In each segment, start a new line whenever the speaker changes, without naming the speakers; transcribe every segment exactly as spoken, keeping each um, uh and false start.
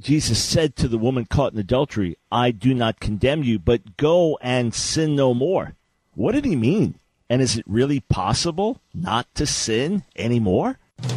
Jesus said to the woman caught in adultery, I do not condemn you, but go and sin no more. What did he mean? And is it really possible not to sin anymore?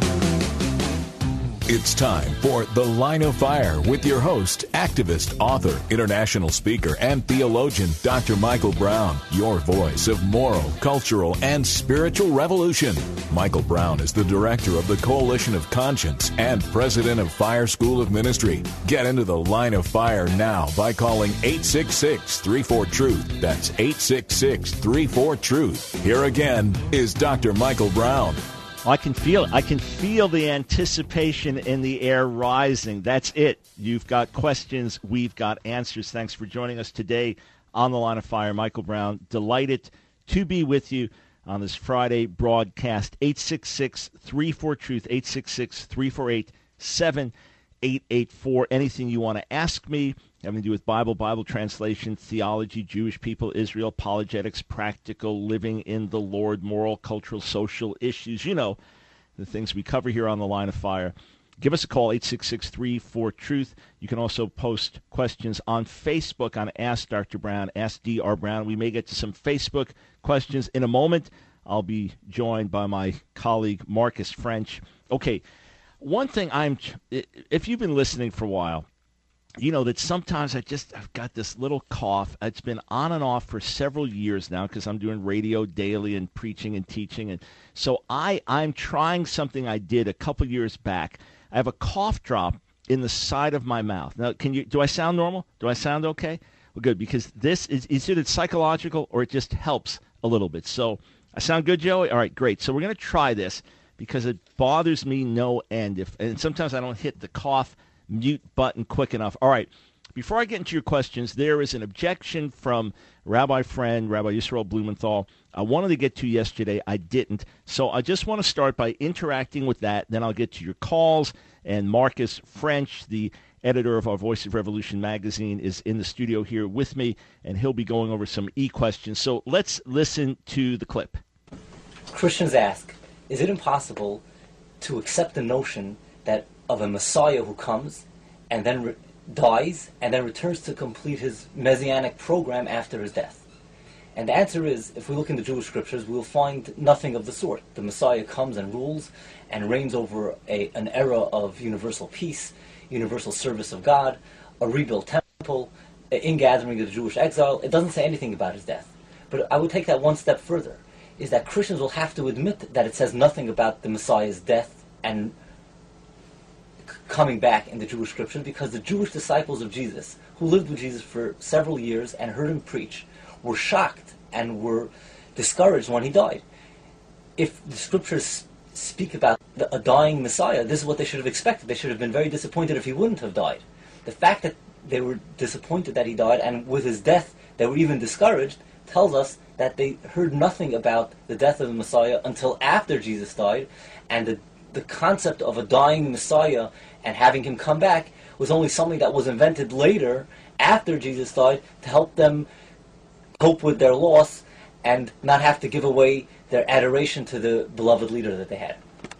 It's time for The Line of Fire with your host, activist, author, international speaker, and theologian, Doctor Michael Brown, your voice of moral, cultural, and spiritual revolution. Michael Brown is the director of the Coalition of Conscience and president of Fire School of Ministry. Get into The Line of Fire now by calling eight six six, three four, truth. That's eight six six, three four, truth. Here again is Doctor Michael Brown.
I can feel it. I can feel the anticipation in the air rising. That's it. You've got questions. We've got answers. Thanks for joining us today on The Line of Fire. Michael Brown, delighted to be with you on this Friday broadcast. eight six six, three four, truth, eight six six, three four eight, seven eight eight four. Anything you want to ask me having to do with Bible, Bible translation, theology, Jewish people, Israel, apologetics, practical living in the Lord, moral, cultural, social issues. You know, the things we cover here on The Line of Fire. Give us a call, eight six six, three four, truth. You can also post questions on Facebook on Ask Doctor Brown, Ask D R Brown. We may get to some Facebook questions in a moment. I'll be joined by my colleague, Marcus French. Okay, one thing I'm, if you've been listening for a while, you know that sometimes I just, I've got this little cough. It's been on and off for several years now because I'm doing radio daily and preaching and teaching. And so I, I'm trying something I did a couple years back. I have a cough drop in the side of my mouth. Now, can you, do I sound normal? Do I sound okay? Well, good, because this is, is it psychological or it just helps a little bit. So I sound good, Joey? All right, great. So we're going to try this because it bothers me no end. If, and sometimes I don't hit the cough mute button quick enough. All right, before I get into your questions, there is an objection from Rabbi friend, Rabbi Yisrael Blumenthal. I wanted to get to yesterday. I didn't. So I just want to start by interacting with that. Then I'll get to your calls. And Marcus French, the editor of our Voice of Revolution magazine, is in the studio here with me, and he'll be going over some e-questions. So let's listen to the clip.
Christians ask, is it impossible to accept the notion that of a Messiah who comes and then re- dies and then returns to complete his messianic program after his death? And the answer is, if we look in the Jewish scriptures, we will find nothing of the sort. The Messiah comes and rules and reigns over a, an era of universal peace, universal service of God, a rebuilt temple, an ingathering of the Jewish exile. It doesn't say anything about his death. But I would take that one step further, is that Christians will have to admit that it says nothing about the Messiah's death and coming back in the Jewish scriptures, because the Jewish disciples of Jesus, who lived with Jesus for several years and heard him preach, were shocked and were discouraged when he died. If the scriptures speak about the, a dying Messiah, this is what they should have expected. They should have been very disappointed if he wouldn't have died. The fact that they were disappointed that he died, and with his death they were even discouraged, tells us that they heard nothing about the death of the Messiah until after Jesus died, and the the concept of a dying Messiah and having him come back was only something that was invented later, after Jesus died, to help them cope with their loss and not have to give away their adoration to the beloved leader that they had.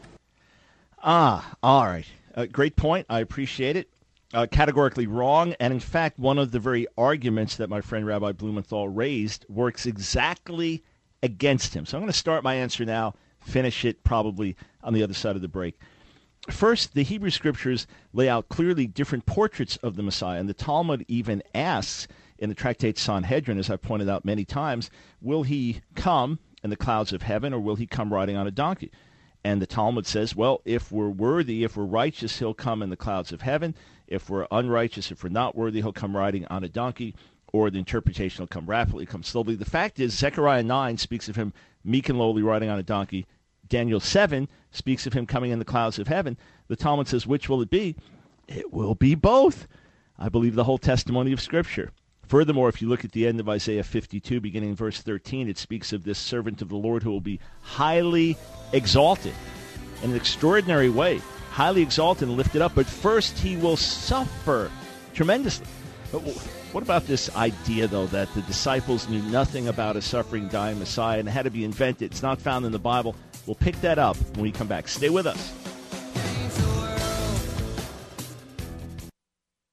Ah, all right. Uh, great point. I appreciate it. Uh, categorically wrong. And in fact, one of the very arguments that my friend Rabbi Blumenthal raised works exactly against him. So I'm going to start my answer now, finish it probably on the other side of the break. First, the Hebrew Scriptures lay out clearly different portraits of the Messiah, and the Talmud even asks in the tractate Sanhedrin, as I've pointed out many times, will he come in the clouds of heaven, or will he come riding on a donkey? And the Talmud says, well, if we're worthy, if we're righteous, he'll come in the clouds of heaven. If we're unrighteous, if we're not worthy, he'll come riding on a donkey, or the interpretation will come rapidly, come slowly. The fact is, Zechariah nine speaks of him meek and lowly riding on a donkey. Daniel seven speaks of him coming in the clouds of heaven. The Talmud says, which will it be? It will be both. I believe the whole testimony of Scripture. Furthermore, if you look at the end of Isaiah fifty-two, beginning in verse thirteen, it speaks of this servant of the Lord who will be highly exalted in an extraordinary way, highly exalted and lifted up. But first he will suffer tremendously. But what about this idea, though, that the disciples knew nothing about a suffering, dying Messiah and it had to be invented? It's not found in the Bible. We'll pick that up when we come back. Stay with us.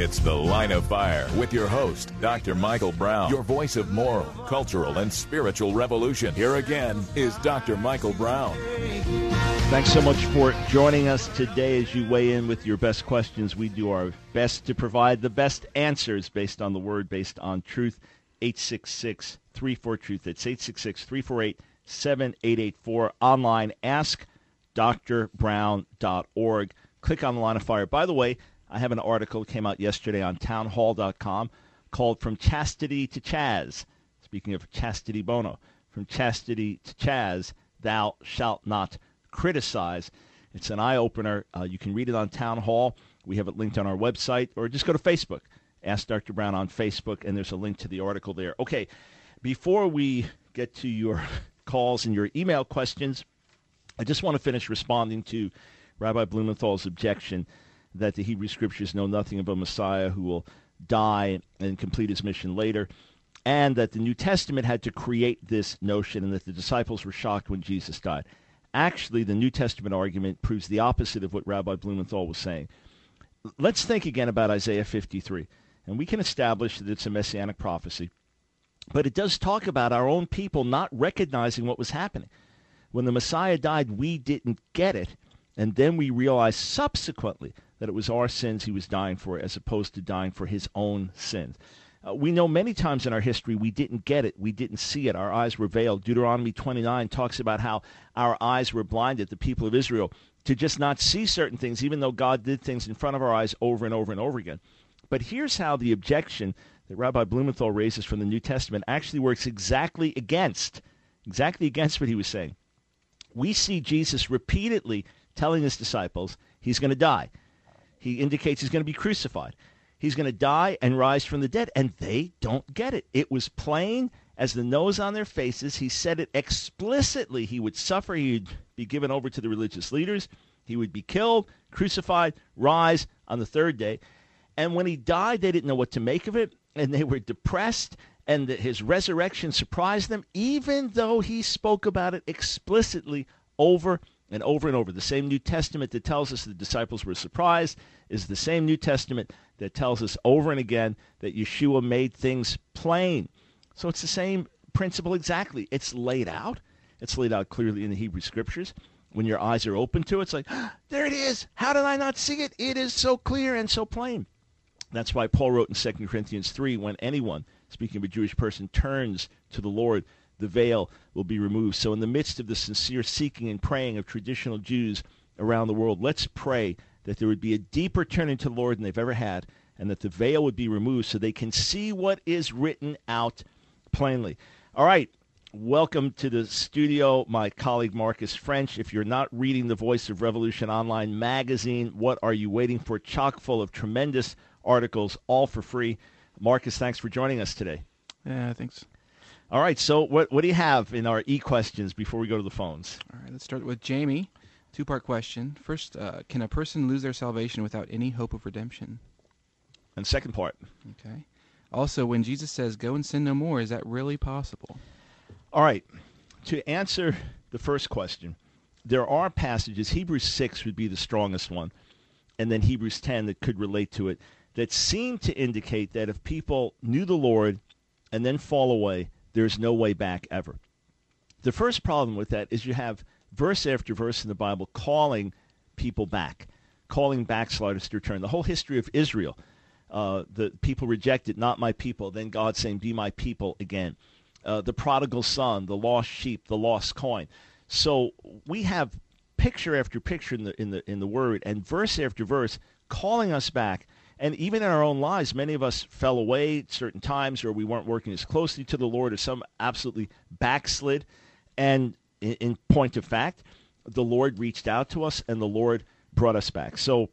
It's The Line of Fire with your host, Doctor Michael Brown, your voice of moral, cultural, and spiritual revolution. Here again is Doctor Michael Brown.
Thanks so much for joining us today as you weigh in with your best questions. We do our best to provide the best answers based on the Word, based on truth. eight six six, three four, truth. That's eight six six, three four eight, seven eight eight four. Online, ask dr brown dot org. Click on the Line of Fire. By the way, I have an article that came out yesterday on town hall dot com called From Chastity to Chaz. Speaking of Chastity Bono, From Chastity to Chaz, Thou Shalt Not Criticize. It's an eye-opener. Uh, you can read it on Town Hall. We have it linked on our website, or just go to Facebook. Ask Doctor Brown on Facebook, and there's a link to the article there. Okay, before we get to your calls and your email questions, I just want to finish responding to Rabbi Blumenthal's objection that the Hebrew Scriptures know nothing of a Messiah who will die and complete his mission later, and that the New Testament had to create this notion and that the disciples were shocked when Jesus died. Actually, the New Testament argument proves the opposite of what Rabbi Blumenthal was saying. Let's think again about Isaiah fifty-three, and we can establish that it's a messianic prophecy, but it does talk about our own people not recognizing what was happening. When the Messiah died, we didn't get it, and then we realized subsequently that it was our sins he was dying for as opposed to dying for his own sins. Uh, we know many times in our history we didn't get it. We didn't see it. Our eyes were veiled. Deuteronomy twenty-nine talks about how our eyes were blinded, the people of Israel, to just not see certain things, even though God did things in front of our eyes over and over and over again. But here's how the objection that Rabbi Blumenthal raises from the New Testament actually works exactly against, exactly against what he was saying. We see Jesus repeatedly telling his disciples he's going to die. He indicates he's going to be crucified. He's going to die and rise from the dead, and they don't get it. It was plain as the nose on their faces. He said it explicitly. He would suffer. He'd be given over to the religious leaders. He would be killed, crucified, rise on the third day. And when he died, they didn't know what to make of it, and they were depressed, and that his resurrection surprised them, even though he spoke about it explicitly over and over and over. The same New Testament that tells us the disciples were surprised is the same New Testament that tells us over and again that Yeshua made things plain. So it's the same principle exactly. It's laid out. It's laid out clearly in the Hebrew Scriptures. When your eyes are open to it, it's like, ah, there it is. How did I not see it? It is so clear and so plain. That's why Paul wrote in Second Corinthians three, when anyone, speaking of a Jewish person, turns to the Lord, the veil will be removed. So in the midst of the sincere seeking and praying of traditional Jews around the world, let's pray that there would be a deeper turning to the Lord than they've ever had, and that the veil would be removed so they can see what is written out plainly. All right, welcome to the studio, my colleague Marcus French. If you're not reading the Voice of Revolution Online magazine, what are you waiting for? Chock full of tremendous articles, all for free. Marcus, thanks for joining us today.
Yeah, thanks.
All right, so what what do you have in our e-questions before we go to the phones?
All right, let's start with Jamie. Two-part question. First, uh, can a person lose their salvation without any hope of redemption?
And second part.
Okay. Also, when Jesus says, go and sin no more, is that really possible?
All right, to answer the first question, there are passages, Hebrews six would be the strongest one, and then Hebrews ten that could relate to it, that seem to indicate that if people knew the Lord and then fall away, there's no way back ever. The first problem with that is you have verse after verse in the Bible calling people back, calling backsliders to return. The whole history of Israel, uh, the people rejected, not my people, then God saying, be my people again. Uh, the prodigal son, the lost sheep, the lost coin. So we have picture after picture in the in the in the Word, and verse after verse calling us back. And even in our own lives, many of us fell away at certain times, or we weren't working as closely to the Lord, or some absolutely backslid. And in, in point of fact, the Lord reached out to us, and the Lord brought us back. So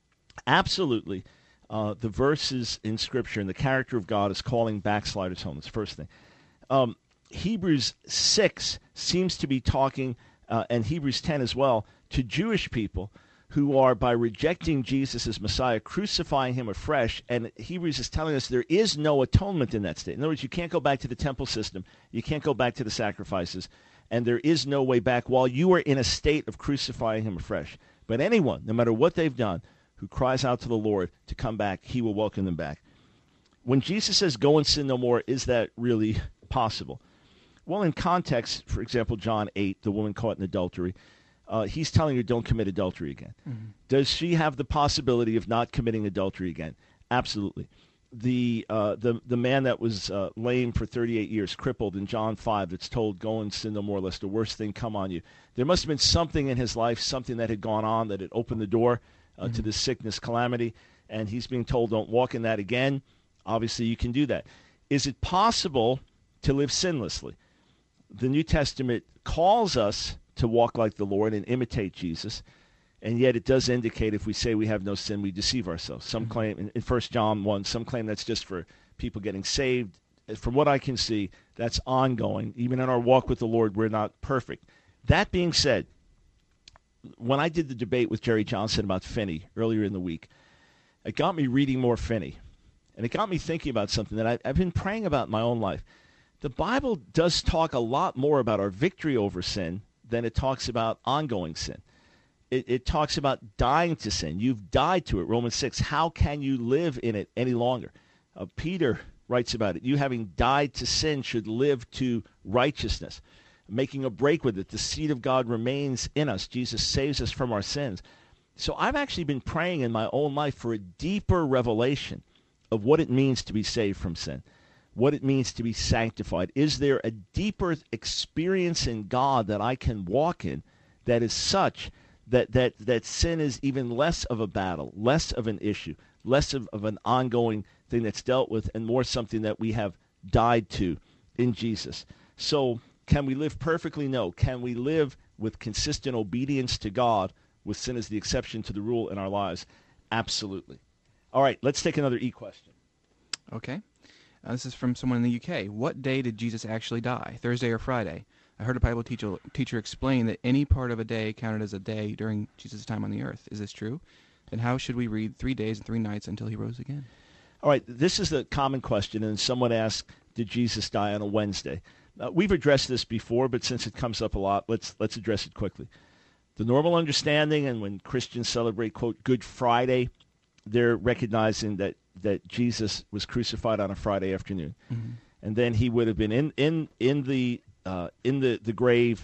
absolutely, uh, the verses in Scripture and the character of God is calling backsliders home. That's the first thing. Um, Hebrews six seems to be talking, uh, and Hebrews ten as well, to Jewish people who are, by rejecting Jesus as Messiah, crucifying him afresh. And Hebrews is telling us there is no atonement in that state. In other words, you can't go back to the temple system. You can't go back to the sacrifices. And there is no way back while you are in a state of crucifying him afresh. But anyone, no matter what they've done, who cries out to the Lord to come back, he will welcome them back. When Jesus says, go and sin no more, is that really possible? Well, in context, for example, John eight, the woman caught in adultery, uh, he's telling her, don't commit adultery again. Mm-hmm. Does she have the possibility of not committing adultery again? Absolutely. The uh, the the man that was uh, lame for thirty-eight years, crippled in John five, that's told, go and sin no more, lest the worst thing come on you. There must have been something in his life, something that had gone on that had opened the door uh, mm-hmm. to this sickness, calamity, and he's being told, don't walk in that again. Obviously, you can do that. Is it possible to live sinlessly? The New Testament calls us to walk like the Lord and imitate Jesus, and yet it does indicate if we say we have no sin, we deceive ourselves. Some mm-hmm. claim, in First John one, some claim that's just for people getting saved. From what I can see, that's ongoing. Even in our walk with the Lord, we're not perfect. That being said, when I did the debate with Jerry Johnson about Finney earlier in the week, it got me reading more Finney. And it got me thinking about something that I, I've been praying about in my own life. The Bible does talk a lot more about our victory over sin than it talks about ongoing sin. It, it talks about dying to sin. You've died to it, Romans six. How can you live in it any longer? Uh, Peter writes about it. You, having died to sin, should live to righteousness, making a break with it. The seed of God remains in us. Jesus saves us from our sins. So I've actually been praying in my own life for a deeper revelation of what it means to be saved from sin, what it means to be sanctified. Is there a deeper experience in God that I can walk in that is such that that, that sin is even less of a battle, less of an issue, less of, of an ongoing thing that's dealt with, and more something that we have died to in Jesus? So can we live perfectly? No. Can we live with consistent obedience to God, with sin as the exception to the rule in our lives? Absolutely. All right, let's take another e-question.
Okay. Uh, this is from someone in the U K. What day did Jesus actually die, Thursday or Friday? I heard a Bible teacher, teacher explain that any part of a day counted as a day during Jesus' time on the earth. Is this true? Then how should we read three days and three nights until he rose again?
All right, this is the common question, and someone asked, did Jesus die on a Wednesday? Uh, we've addressed this before, but since it comes up a lot, let's let's address it quickly. The normal understanding, and when Christians celebrate, quote, Good Friday, they're recognizing that, that Jesus was crucified on a Friday afternoon. Mm-hmm. And then he would have been in, in, in the uh, in the, the grave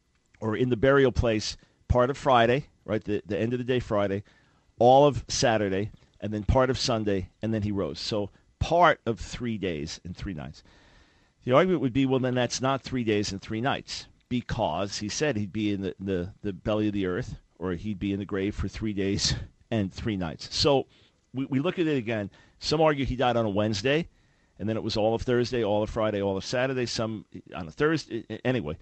or in the burial place part of Friday, right, the, the end of the day Friday, all of Saturday, and then part of Sunday, and then he rose. So part of three days and three nights. The argument would be, well, then that's not three days and three nights, because he said he'd be in the, the, the belly of the earth, or he'd be in the grave for three days and three nights. So we, we look at it again. Some argue he died on a Wednesday, and then it was all of Thursday, all of Friday, all of Saturday, some on a Thursday. Anyway,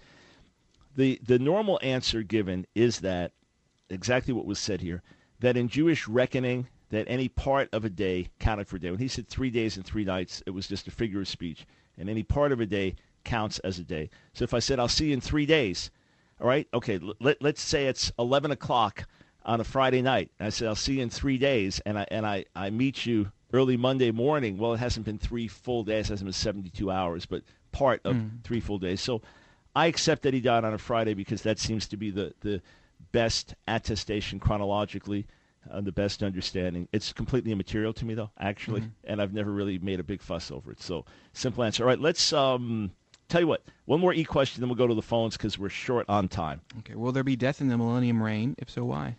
the, the normal answer given is that, exactly what was said here, that in Jewish reckoning, that any part of a day counted for a day. When he said three days and three nights, it was just a figure of speech. And any part of a day counts as a day. So if I said, I'll see you in three days, all right, okay, let, let's say it's eleven o'clock on a Friday night. And I said, I'll see you in three days, and I and I, I meet you early Monday morning. Well, it hasn't been three full days. It hasn't been seventy-two hours, but part of mm. three full days. So I accept that he died on a Friday because that seems to be the, the best attestation chronologically, uh, the best understanding. It's completely immaterial to me, though, actually, mm-hmm. and I've never really made a big fuss over it. So simple answer. All right, let's um, tell you what. One more e-question, then we'll go to the phones because we're short on time.
Okay. Will there be death in the millennium reign? If so, why?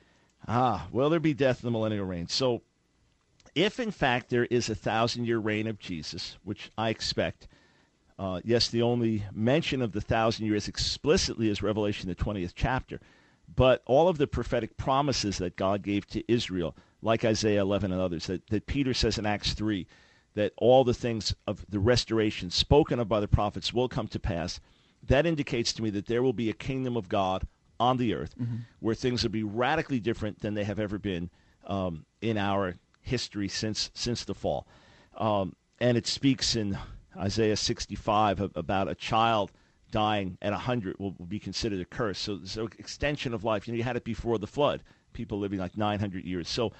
Ah, will there be death in the millennial reign? So if, in fact, there is a thousand-year reign of Jesus, which I expect, uh, yes, the only mention of the thousand years explicitly is Revelation, the twentieth chapter, but all of the prophetic promises that God gave to Israel, like Isaiah eleven and others, that, that Peter says in Acts three, that all the things of the restoration spoken of by the prophets will come to pass, that indicates to me that there will be a kingdom of God on the earth, mm-hmm. where things will be radically different than they have ever been um, in our history since since the fall. Um, and it speaks in Isaiah sixty-five about a child dying at one hundred will, will be considered a curse. So, so extension of life. You know, you had it before the flood, people living like nine hundred years. So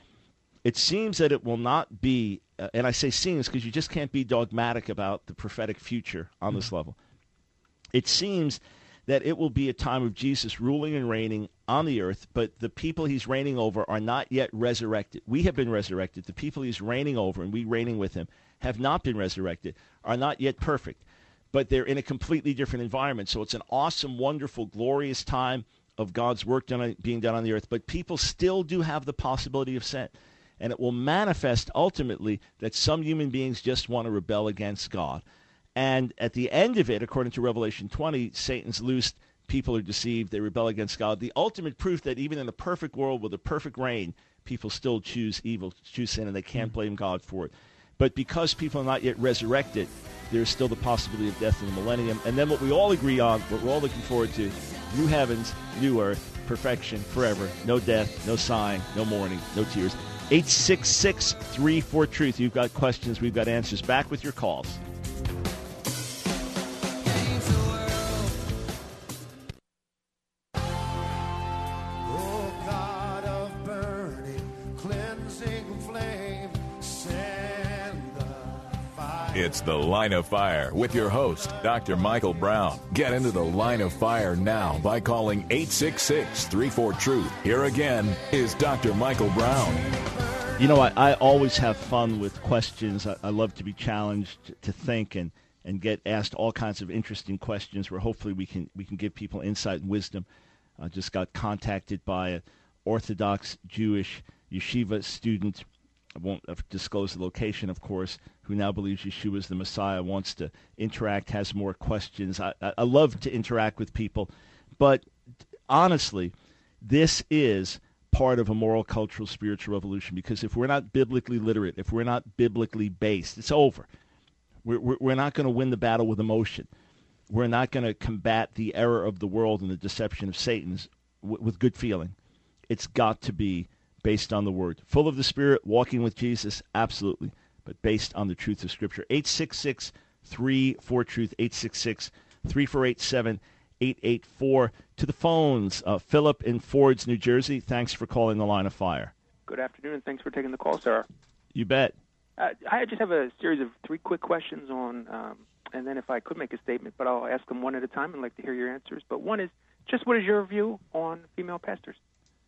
it seems that it will not be, uh, and I say seems because you just can't be dogmatic about the prophetic future on mm-hmm. this level. It seems that it will be a time of Jesus ruling and reigning on the earth, but the people he's reigning over are not yet resurrected. We have been resurrected. The people he's reigning over, and we reigning with him, have not been resurrected, are not yet perfect, but they're in a completely different environment. So it's an awesome, wonderful, glorious time of God's work done, being done on the earth, but people still do have the possibility of sin. And it will manifest ultimately that some human beings just want to rebel against God. And at the end of it, according to Revelation twenty, Satan's loosed, people are deceived, they rebel against God. The ultimate proof that even in a perfect world with a perfect reign, people still choose evil, choose sin, and they can't blame God for it. But because people are not yet resurrected, there's still the possibility of death in the millennium. And then what we all agree on, what we're all looking forward to, new heavens, new earth, perfection forever, no death, no sighing, no mourning, no tears. eight six six, three four, truth. You've got questions, we've got answers. Back with your calls.
It's The Line of Fire with your host, Doctor Michael Brown. Get into the Line of Fire now by calling eight six six, three four, truth. Here again is Doctor Michael Brown.
You know, I, I always have fun with questions. I, I love to be challenged to think and, and get asked all kinds of interesting questions where hopefully we can we can give people insight and wisdom. I just got contacted by an Orthodox Jewish yeshiva student. I won't disclose the location, of course, who now believes Yeshua is the Messiah, wants to interact, has more questions. I, I love to interact with people, but honestly, this is part of a moral, cultural, spiritual revolution, because if we're not biblically literate, if we're not biblically based, it's over. We're, we're, we're not going to win the battle with emotion. We're not going to combat the error of the world and the deception of Satan's w- with good feeling. It's got to be based on the Word. Full of the Spirit, walking with Jesus, absolutely, but based on the truth of Scripture. eight six six, three four, truth, eight six six, three four eight, seven eight eight four. To the phones, uh, Philip in Fords, New Jersey. Thanks for calling the Line of Fire.
Good afternoon, and thanks for taking the call, sir.
You bet.
Uh, I just have a series of three quick questions on, um, and then if I could make a statement, but I'll ask them one at a time and like to hear your answers. But one is, just what is your view on female pastors?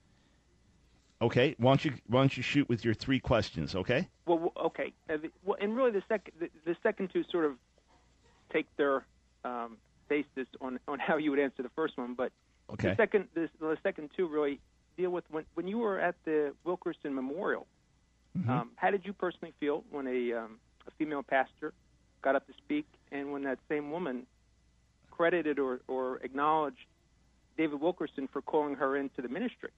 Okay, why don't you why don't you shoot with your three questions? Okay.
Well, okay, uh, the, well, and really the second the, the second two sort of take their um, basis on, on how you would answer the first one, but
okay.
the second the, the second two really deal with when when you were at the Wilkerson Memorial.
Mm-hmm.
Um, how did you personally feel when a um, a female pastor got up to speak, and when that same woman credited or, or acknowledged David Wilkerson for calling her into the ministry?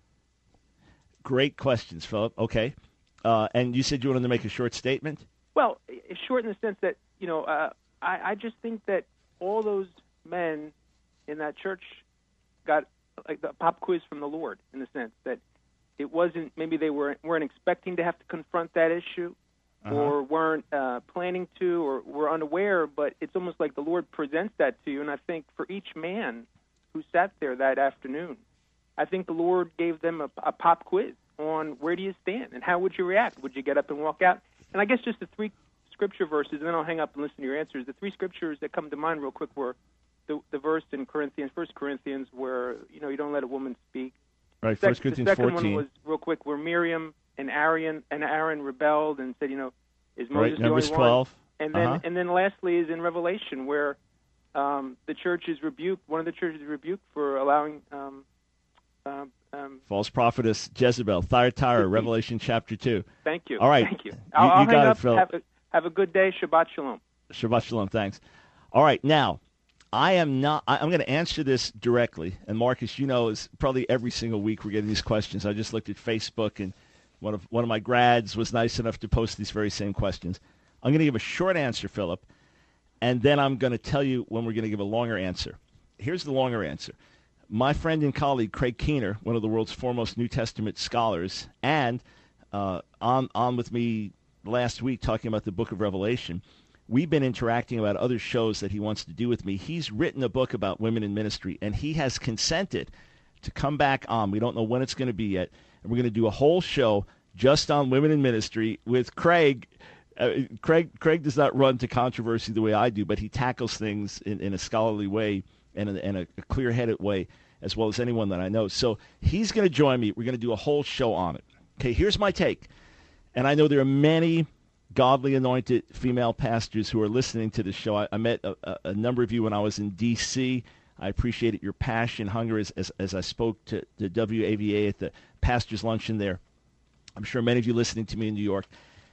Great questions, Philip. Okay. Uh, and you said you wanted to make a short statement?
Well, it's short in the sense that, you know, uh, I, I just think that all those men in that church got like the pop quiz from the Lord, in the sense that it wasn't, maybe they weren't, weren't expecting to have to confront that issue, uh-huh. or weren't uh, planning to, or were unaware, but it's almost like the Lord presents that to you. And I think for each man who sat there that afternoon, I think the Lord gave them a, a pop quiz on where do you stand and how would you react? Would you get up and walk out? And I guess just the three scripture verses, and then I'll hang up and listen to your answers. The three scriptures that come to mind real quick were the, the verse in Corinthians, First Corinthians, where, you know, you don't let a woman speak.
Right,
Sec-
First Corinthians
fourteen. The second
fourteen.
one was, real quick, where Miriam and Aaron and Aaron rebelled and said, you know, is Moses
right,
the
Numbers
only
twelve.
one? And then,
uh-huh.
and then lastly is in Revelation, where um, the church is rebuked, one of the churches is rebuked for allowing um, um, um,
false prophetess Jezebel, Thyatira, Revelation chapter two.
Thank you.
All right.
Thank you.
You,
I'll,
you
I'll
got
hang
it,
up.
Phil.
Have a, have a good day. Shabbat shalom.
Shabbat shalom. Thanks. All right. Now, I am not, I, I'm going to answer this directly. And Marcus, you know, is probably every single week we're getting these questions. I just looked at Facebook, and one of one of my grads was nice enough to post these very same questions. I'm going to give a short answer, Philip, and then I'm going to tell you when we're going to give a longer answer. Here's the longer answer. My friend and colleague, Craig Keener, one of the world's foremost New Testament scholars, and uh, on, on with me last week talking about the book of Revelation, we've been interacting about other shows that he wants to do with me. He's written a book about women in ministry, and he has consented to come back on. We don't know when it's going to be yet. And we're going to do a whole show just on women in ministry with Craig. Uh, Craig Craig does not run to controversy the way I do, but he tackles things in, in a scholarly way and in, in a, a clear-headed way, as well as anyone that I know. So he's going to join me. We're going to do a whole show on it. Okay, here's my take. And I know there are many godly anointed female pastors who are listening to this show. I, I met a, a number of you when I was in D C I appreciated your passion, hunger, as, as, as I spoke to the W A V A at the pastor's luncheon there. I'm sure many of you listening to me in New York.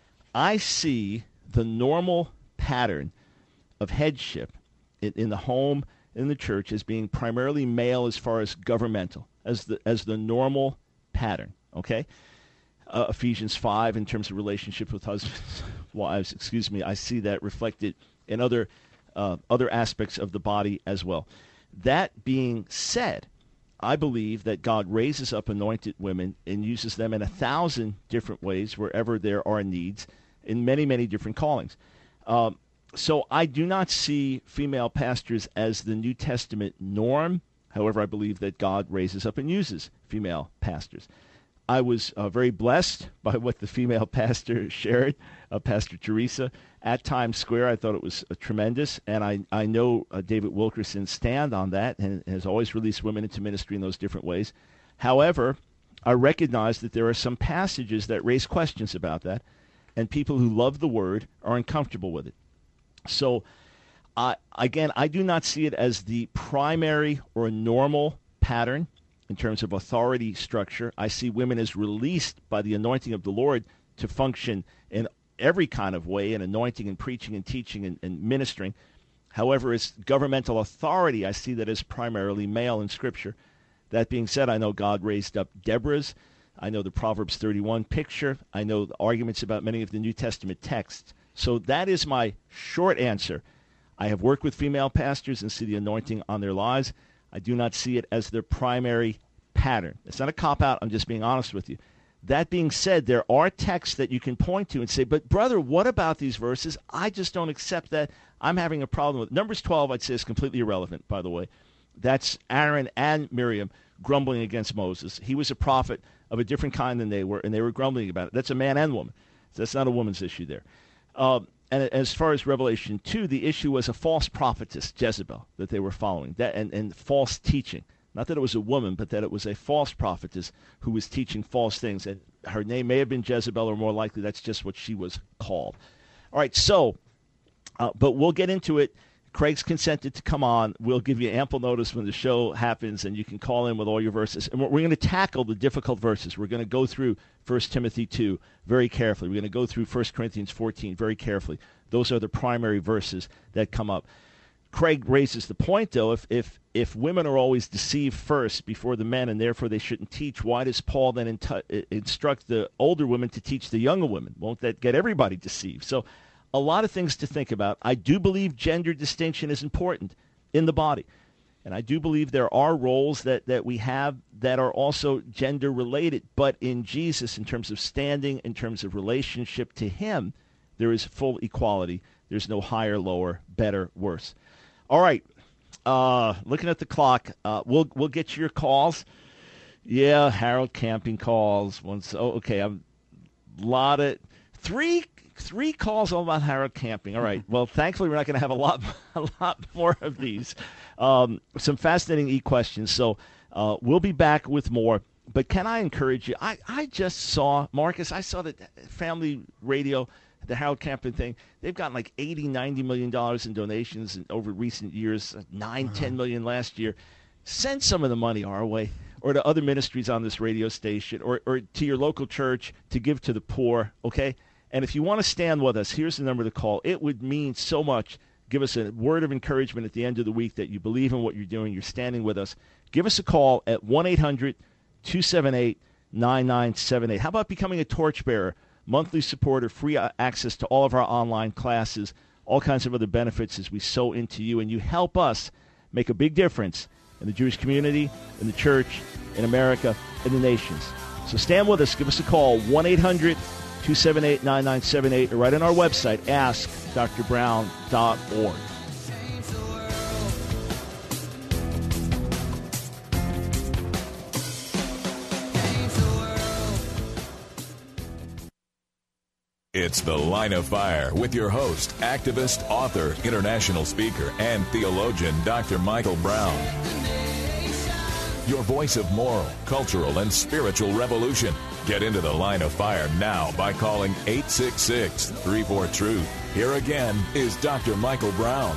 I see the normal pattern of headship in, in the home, in the church, as being primarily male as far as governmental, as the as the normal pattern, okay? Uh, Ephesians five, in terms of relationship with husbands, wives, excuse me, I see that reflected in other uh, other aspects of the body as well. That being said, I believe that God raises up anointed women and uses them in a thousand different ways wherever there are needs in many, many different callings. Um, so I do not see female pastors as the New Testament norm. However, I believe that God raises up and uses female pastors. I was uh, very blessed by what the female pastor shared, uh, Pastor Teresa, at Times Square. I thought it was uh, tremendous, and I, I know uh, David Wilkerson's stand on that and has always released women into ministry in those different ways. However, I recognize that there are some passages that raise questions about that, and people who love the Word are uncomfortable with it. So, uh, again, I do not see it as the primary or normal pattern in terms of authority structure. I see women as released by the anointing of the Lord to function in every kind of way, in anointing and preaching and teaching and, and ministering. However, as governmental authority, I see that as primarily male in Scripture. That being said, I know God raised up Deborahs. I know the Proverbs thirty-one picture. I know the arguments about many of the New Testament texts. So that is my short answer. I have worked with female pastors and see the anointing on their lives. I do not see it as their primary pattern. It's not a cop-out. I'm just being honest with you. That being said, there are texts that you can point to and say, but brother, what about these verses? I just don't accept that. I'm having a problem with it. Numbers twelve, I'd say, is completely irrelevant, by the way. That's Aaron and Miriam grumbling against Moses. He was a prophet of a different kind than they were, and they were grumbling about it. That's a man and woman. So that's not a woman's issue there. Um, and as far as Revelation two, the issue was a false prophetess, Jezebel, that they were following, that and, and false teaching. Not that it was a woman, but that it was a false prophetess who was teaching false things. And her name may have been Jezebel, or more likely that's just what she was called. All right, so, uh, but we'll get into it. Craig's consented to come on. We'll give you ample notice when the show happens, and you can call in with all your verses. And we're, we're going to tackle the difficult verses. We're going to go through First Timothy two very carefully. We're going to go through First Corinthians fourteen very carefully. Those are the primary verses that come up. Craig raises the point, though, if, if, if women are always deceived first before the men, and therefore they shouldn't teach, why does Paul then intu- instruct the older women to teach the younger women? Won't that get everybody deceived? So a lot of things to think about. I do believe gender distinction is important in the body. And I do believe there are roles that, that we have that are also gender-related. But in Jesus, in terms of standing, in terms of relationship to him, there is full equality. There's no higher, lower, better, worse. All right. Uh, looking at the clock, uh, we'll we'll get your calls. Yeah, Harold Camping calls. Once. Oh, okay. I'm a lot of three three calls all about Harold Camping. All right. Well, thankfully we're not going to have a lot a lot more of these. Um, some fascinating e-questions. So uh, we'll be back with more. But can I encourage you? I, I just saw, Marcus, I saw the family radio, the Harold Camping thing. They've gotten like eighty, ninety million dollars in donations in, over recent years, nine, uh-huh. ten million last year. Send some of the money our way, or to other ministries on this radio station, or, or to your local church to give to the poor, okay? And if you want to stand with us, here's the number to call. It would mean so much. Give us a word of encouragement at the end of the week that you believe in what you're doing, you're standing with us. Give us a call at one eight hundred two seven eight nine nine seven eight. How about becoming a torchbearer? Monthly supporter, free access to all of our online classes, all kinds of other benefits as we sow into you, and you help us make a big difference in the Jewish community, in the church, in America, in the nations. So stand with us. Give us a call, one eight hundred two seven eight nine nine seven eight, or right on our website, ask dr brown dot org.
It's The Line of Fire with your host, activist, author, international speaker, and theologian, Doctor Michael Brown. Your voice of moral, cultural, and spiritual revolution. Get into The Line of Fire now by calling eight six six, three four, truth. Here again is Doctor Michael Brown.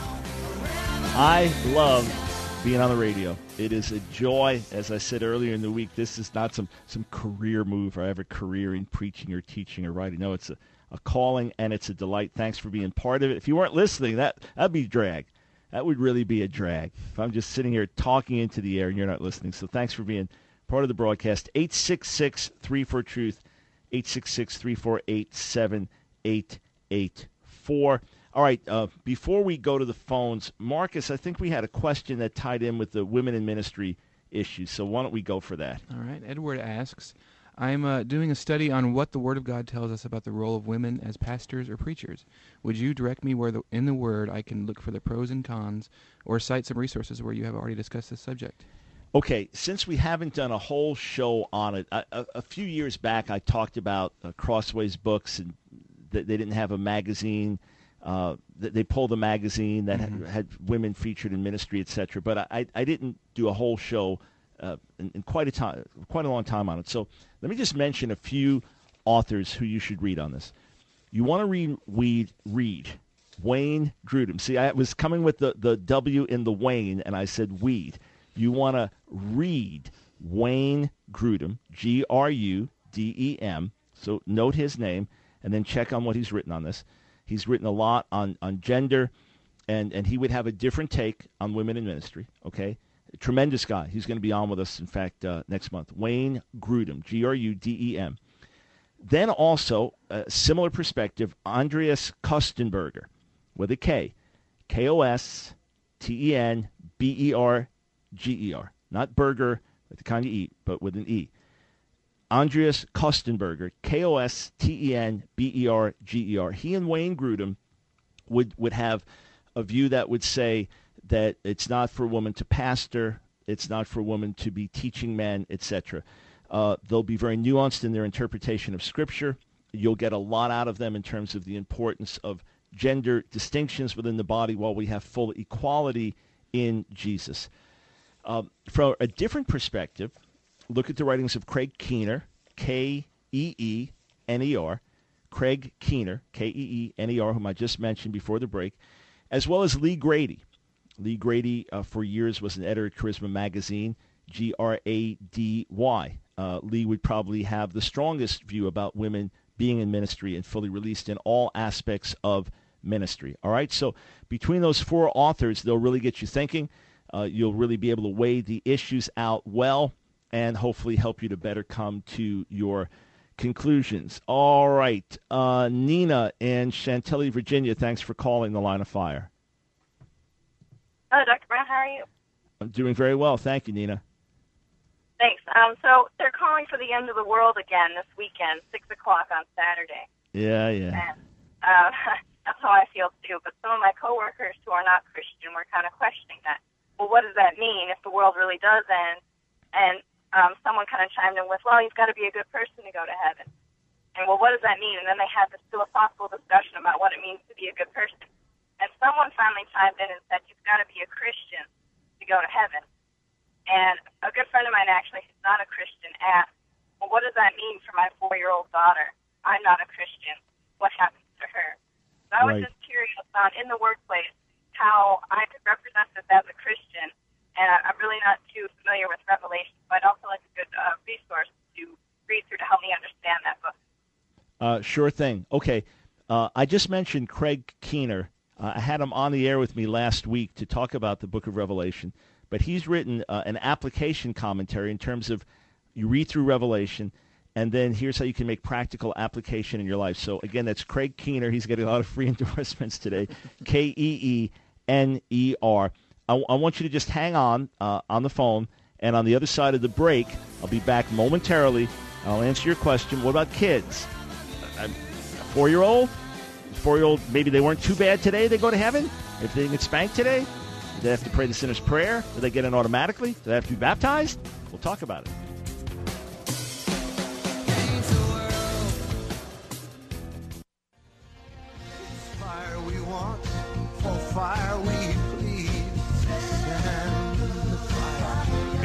I love being on the radio. It is a joy. As I said earlier in the week, this is not some, some career move. I have a career in preaching or teaching or writing. No, it's a A calling, and it's a delight. Thanks for being part of it. If you weren't listening, that, that'd be a drag. That would really be a drag if I'm just sitting here talking into the air and you're not listening. So thanks for being part of the broadcast. eight six six, three four, truth, eight six six, three four eight, seven eight eight four. All right, uh, before we go to the phones, Marcus, I think we had a question that tied in with the women in ministry issue. So why don't we go for that?
All right. Edward asks, I'm uh, doing a study on what the Word of God tells us about the role of women as pastors or preachers. Would you direct me where the, in the Word I can look for the pros and cons, or cite some resources where you have already discussed this subject?
Okay, since we haven't done a whole show on it, a, a, a few years back I talked about uh, Crossways Books, and th- they didn't have a magazine. Uh, they pulled a magazine that mm-hmm. had, had women featured in ministry, et cetera. But I, I didn't do a whole show Uh, in, in quite a time, quite a long time on it. So let me just mention a few authors who you should read on this. You want to read, read, read Wayne Grudem. See, I was coming with the, the W in the Wayne, and I said weed. You want to read Wayne Grudem, G R U D E M. So note his name, and then check on what he's written on this. He's written a lot on, on gender, and, and he would have a different take on women in ministry, okay? Tremendous guy. He's going to be on with us, in fact, uh, next month. Wayne Grudem, G R U D E M. Then also, a similar perspective, Andreas Kostenberger, with a K. K O S T E N B E R G E R. Not burger, like the kind you eat, but with an E. Andreas Kostenberger, K O S T E N B E R G E R. He and Wayne Grudem would, would have a view that would say that it's not for a woman to pastor, it's not for a woman to be teaching men, et cetera. Uh, they'll be very nuanced in their interpretation of Scripture. You'll get a lot out of them in terms of the importance of gender distinctions within the body while we have full equality in Jesus. Um, from a different perspective, look at the writings of Craig Keener, K E E N E R, Craig Keener, K E E N E R, whom I just mentioned before the break, as well as Lee Grady. Lee Grady, uh, for years, was an editor at Charisma Magazine, G R A D Y. Uh, Lee would probably have the strongest view about women being in ministry and fully released in all aspects of ministry. All right, so between those four authors, they'll really get you thinking. Uh, you'll really be able to weigh the issues out well and hopefully help you to better come to your conclusions. All right, uh, Nina in Chantilly, Virginia, thanks for calling The Line of Fire.
Hello, Doctor Brown. How are you?
I'm doing very well. Thank you, Nina.
Thanks. Um, so they're calling for the end of the world again this weekend, six o'clock on Saturday.
Yeah, yeah.
And, uh, that's how I feel, too. But some of my coworkers who are not Christian were kind of questioning that. Well, what does that mean if the world really does end? And um, someone kind of chimed in with, well, you've got to be a good person to go to heaven. And, well, what does that mean? And then they had this philosophical discussion about what it means to be a good person. And someone finally chimed in and said, you've got to be a Christian to go to heaven. And a good friend of mine, actually, who's not a Christian, asked, well, what does that mean for my four-year-old daughter? I'm not a Christian. What happens to her? So I was
right.
just curious on, in the workplace, how I could represent this as a Christian. And I, I'm really not too familiar with Revelation, but I'd also like a good uh, resource to read through to help me understand that book.
Uh, sure thing. Okay. Uh, I just mentioned Craig Keener. Uh, I had him on the air with me last week to talk about the book of Revelation, but he's written uh, an application commentary in terms of you read through Revelation, and then here's how you can make practical application in your life. So, again, that's Craig Keener. He's getting a lot of free endorsements today, K E E N E R. I, I want you to just hang on uh, on the phone, and on the other side of the break, I'll be back momentarily. I'll answer your question. What about kids? A, a four-year-old? Four-year-old, maybe they weren't too bad today, they go to heaven? If they didn't get spanked today, do they have to pray the sinner's prayer? Do they get it automatically? Do they have to be baptized? We'll talk about it.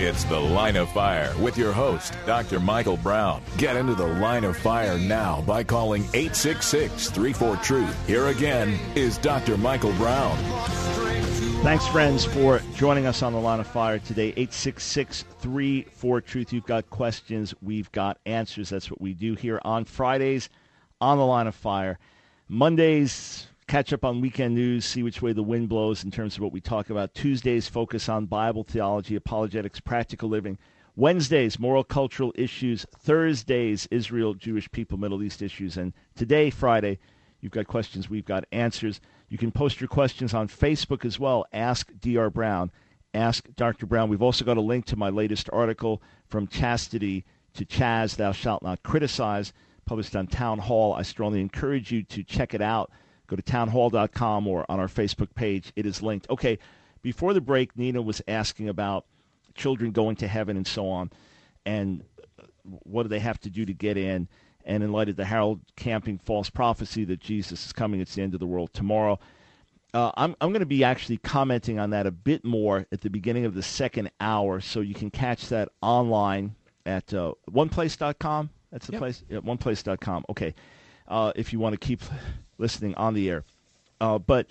It's The Line of Fire with your host, Doctor Michael Brown. Get into the Line of Fire now by calling eight six six, three four, TRUTH. Here again is Doctor Michael Brown.
Thanks, friends, for joining us on the Line of Fire today. eight six six, three four, TRUTH. You've got questions. We've got answers. That's what we do here on Fridays on the Line of Fire. Mondays, catch up on weekend news, see which way the wind blows in terms of what we talk about. Tuesdays, focus on Bible theology, apologetics, practical living. Wednesdays, moral cultural issues. Thursdays, Israel, Jewish people, Middle East issues. And today, Friday, you've got questions, we've got answers. You can post your questions on Facebook as well. Ask D R Brown. Ask Doctor Brown. We've also got a link to my latest article, From Chastity to Chaz, Thou Shalt Not Criticize, published on Town Hall. I strongly encourage you to check it out. Go to town hall dot com or on our Facebook page. It is linked. Okay, before the break, Nina was asking about children going to heaven and so on, and what do they have to do to get in, and in light of the Harold Camping false prophecy that Jesus is coming, it's the end of the world tomorrow. Uh, I'm, I'm going to be actually commenting on that a bit more at the beginning of the second hour, so you can catch that online at uh, one place dot com. That's the
Yep.
place? Yeah, one place dot com. Okay, uh, if you want to keep listening on the air. Uh, but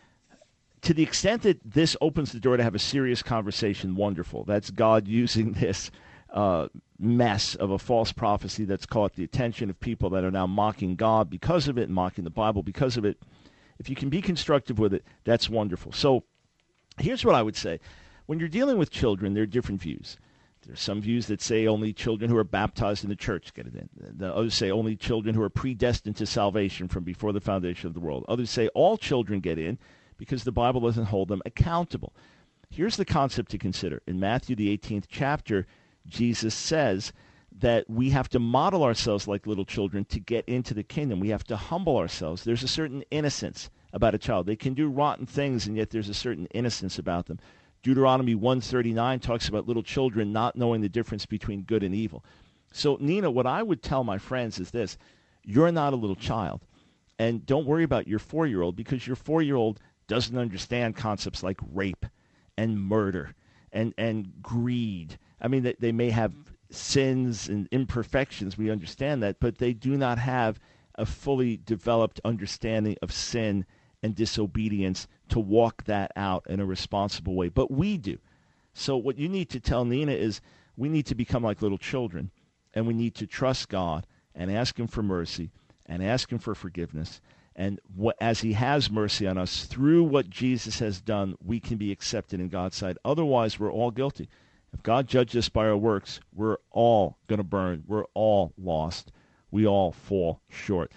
to the extent that this opens the door to have a serious conversation, wonderful. That's God using this uh, mess of a false prophecy that's caught the attention of people that are now mocking God because of it and mocking the Bible because of it. If you can be constructive with it, that's wonderful. So here's what I would say. When you're dealing with children, there are different views. There's some views that say only children who are baptized in the church get it in. The others say only children who are predestined to salvation from before the foundation of the world. Others say all children get in because the Bible doesn't hold them accountable. Here's the concept to consider. In Matthew, the eighteenth chapter, Jesus says that we have to model ourselves like little children to get into the kingdom. We have to humble ourselves. There's a certain innocence about a child. They can do rotten things, and yet there's a certain innocence about them. Deuteronomy one thirty-nine talks about little children not knowing the difference between good and evil. So, Nina, what I would tell my friends is this. You're not a little child. And don't worry about your four-year-old, because your four-year-old doesn't understand concepts like rape and murder and, and greed. I mean, they, they may have sins and imperfections. We understand that. But they do not have a fully developed understanding of sin and disobedience to walk that out in a responsible way. But we do. So what you need to tell Nina is we need to become like little children, and we need to trust God and ask him for mercy and ask him for forgiveness. And what, as he has mercy on us through what Jesus has done, we can be accepted in God's sight. Otherwise, we're all guilty. If God judged us by our works, we're all going to burn. We're all lost. We all fall short.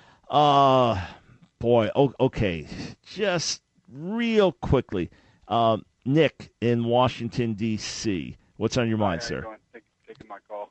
Uh, boy, oh, okay, just real quickly. Um, Nick in Washington, D C What's on your mind,
Hi,
sir?
Thank you for taking my call.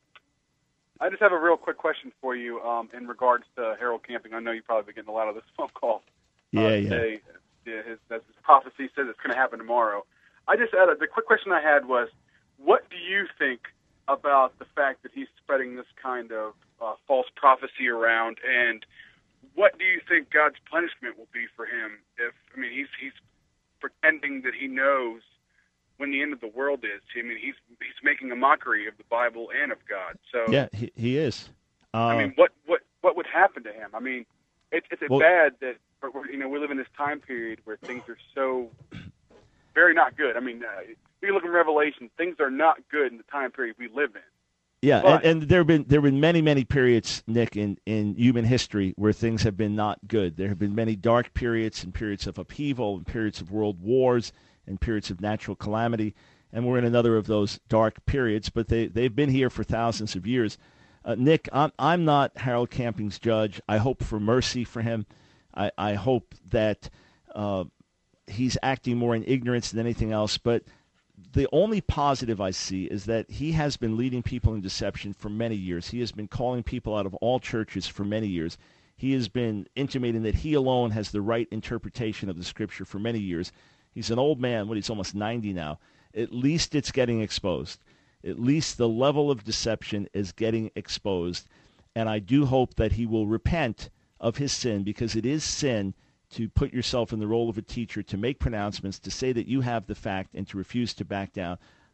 I just have a real quick question for you um, in regards to Harold Camping. I know you've probably been getting a lot of this phone call uh,
Yeah, yeah.
today. Yeah, his, as his prophecy says it's going to happen tomorrow. I just had a, the quick question I had was, what do you think about the fact that he's spreading this kind of uh, false prophecy around, and what do you think God's punishment will be for him? If I mean, he's he's pretending that he knows when the end of the world is. I mean, he's he's making a mockery of the Bible and of God. So
Yeah, he, he is. Uh,
I mean, what, what what would happen to him? I mean, it, it's
Well-
bad that you know we live in this time period where things are so very not good. I mean, uh, if you look in Revelation, things are not good in the time period we live in.
Yeah,
But-
and, and there have been there have been many many periods, Nick, in, in human history where things have been not good. There have been many dark periods and periods of upheaval and periods of world wars and periods of natural calamity, and we're in another of those dark periods. But they they've been here for thousands of years. Uh, Nick, I'm I'm not Harold Camping's judge. I hope for mercy for him. I I hope that uh, he's acting more in ignorance than anything else, but. The only positive I see is that he has been leading people in deception for many years. He has been calling people out of all churches for many years. He has been intimating that he alone has the right interpretation of the Scripture for many years. He's an old man, what, he's almost ninety now. At least it's getting exposed. At least the level of deception is getting exposed. And I do hope that he will repent of his sin, because it is sin to put yourself in the role of a teacher, to make pronouncements, to say that you have the fact, and to refuse to back down.